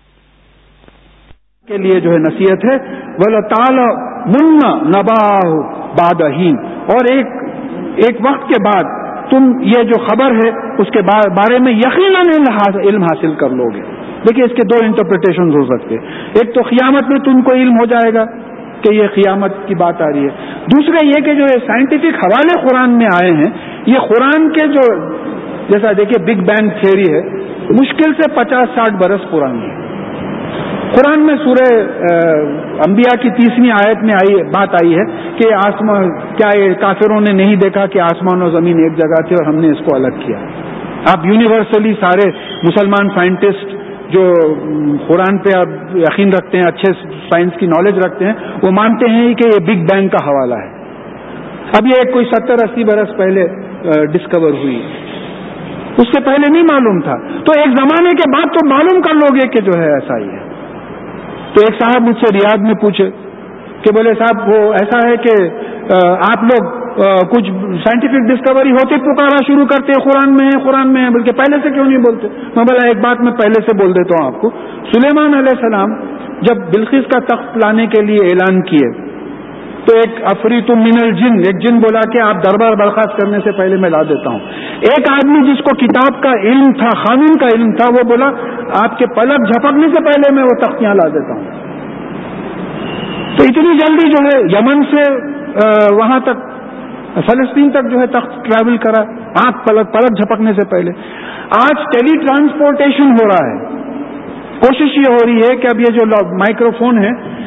کے لیے جو ہے نصیحت ہے, وَلَتَعْلَمُنَّ نَبَأَهُ بَعْدَ حِینٍ, اور ایک ایک وقت کے بعد تم یہ جو خبر ہے اس کے بارے میں یقیناً علم حاصل کر لو گے. دیکھیے اس کے دو انٹرپریٹیشن ہو سکتے. ایک تو قیامت میں تم کو علم ہو جائے گا کہ یہ قیامت کی بات آ رہی ہے. دوسرے یہ کہ جو سائنٹیفک حوالے قرآن میں آئے ہیں, یہ قرآن کے جو جیسا دیکھیے بگ بینگ تھیوری ہے, مشکل سے پچاس ساٹھ برس پرانی ہے. قرآن میں سورہ انبیاء کی تیسری آیت میں آئی بات آئی ہے کہ آسمان کیا کافروں نے نہیں دیکھا کہ آسمان اور زمین ایک جگہ تھے اور ہم نے اس کو الگ کیا. آپ یونیورسلی سارے مسلمان سائنٹسٹ جو قرآن پہ اب یقین رکھتے ہیں, اچھے سائنس کی نالج رکھتے ہیں, وہ مانتے ہیں کہ یہ بگ بینگ کا حوالہ ہے. اب یہ کوئی ستر اسی برس پہلے ڈسکور ہوئی, اس سے پہلے نہیں معلوم تھا. تو ایک زمانے کے بعد تو معلوم کر لو گے کہ جو ہے ایسا ہی ہے. تو ایک صاحب مجھ سے ریاض میں پوچھے کہ بولے صاحب وہ ایسا ہے کہ آپ لوگ کچھ سائنٹیفک ڈسکوری ہوتے پکارا شروع کرتے قرآن میں ہے قرآن میں ہے, بلکہ پہلے سے کیوں نہیں بولتے؟ میں بولا ایک بات میں پہلے سے بول دیتا ہوں آپ کو. سلیمان علیہ السلام جب بلقیس کا تخت لانے کے لیے اعلان کیے تو ایک عفریت من الجن, ایک جن بولا کہ آپ دربار برخاست کرنے سے پہلے میں لا دیتا ہوں. ایک آدمی جس کو کتاب کا علم تھا, قانون کا علم تھا, وہ بولا آپ کے پلک جھپکنے سے پہلے میں وہ تختیاں لا دیتا ہوں. تو اتنی جلدی جو ہے یمن سے وہاں تک فلسطین تک جو ہے تخت ٹریول کرا, آنکھ پلک پلک جھپکنے سے پہلے. آج ٹیلی ٹرانسپورٹیشن ہو رہا ہے. کوشش یہ ہو رہی ہے کہ اب یہ جو مائکرو فون ہے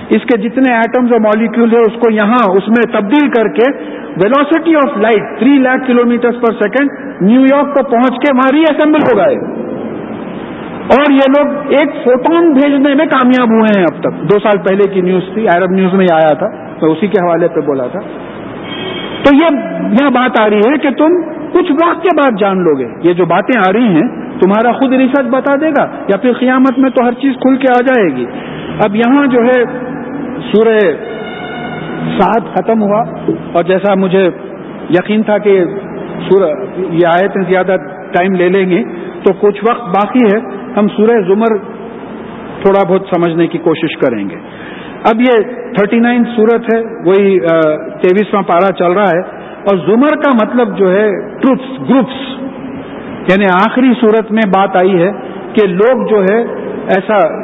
اس کے جتنے ایٹمز اور مالیکیول ہے اس کو یہاں اس میں تبدیل کر کے velocity of light three lakh kilometre per second New York پہنچ کے وہاں ری اسمبل ہو گئے. اور یہ لوگ ایک فوٹون بھیجنے میں کامیاب ہوئے ہیں اب تک. دو سال پہلے کی نیوز تھی, عرب نیوز میں آیا تھا, میں اسی کے حوالے پہ بولا تھا. تو یہ یہاں بات آ رہی ہے کہ تم کچھ وقت کے بعد جان لو گے. یہ جو باتیں آ رہی ہیں تمہارا خود ریسرچ بتا دے گا, یا پھر قیامت میں تو ہر چیز کھل کے آ جائے گی. اب یہاں جو ہے سورہ سعد ختم ہوا, اور جیسا مجھے یقین تھا کہ سورہ یہ آیتیں زیادہ ٹائم لے لیں گی تو کچھ وقت باقی ہے, ہم سورہ زمر تھوڑا بہت سمجھنے کی کوشش کریں گے. اب یہ تھرٹی نائن سورت ہے, وہی تیئیسواں پارہ چل رہا ہے, اور زمر کا مطلب جو ہے ٹروپس, گروپس, یعنی آخری سورت میں بات آئی ہے کہ لوگ جو ہے ایسا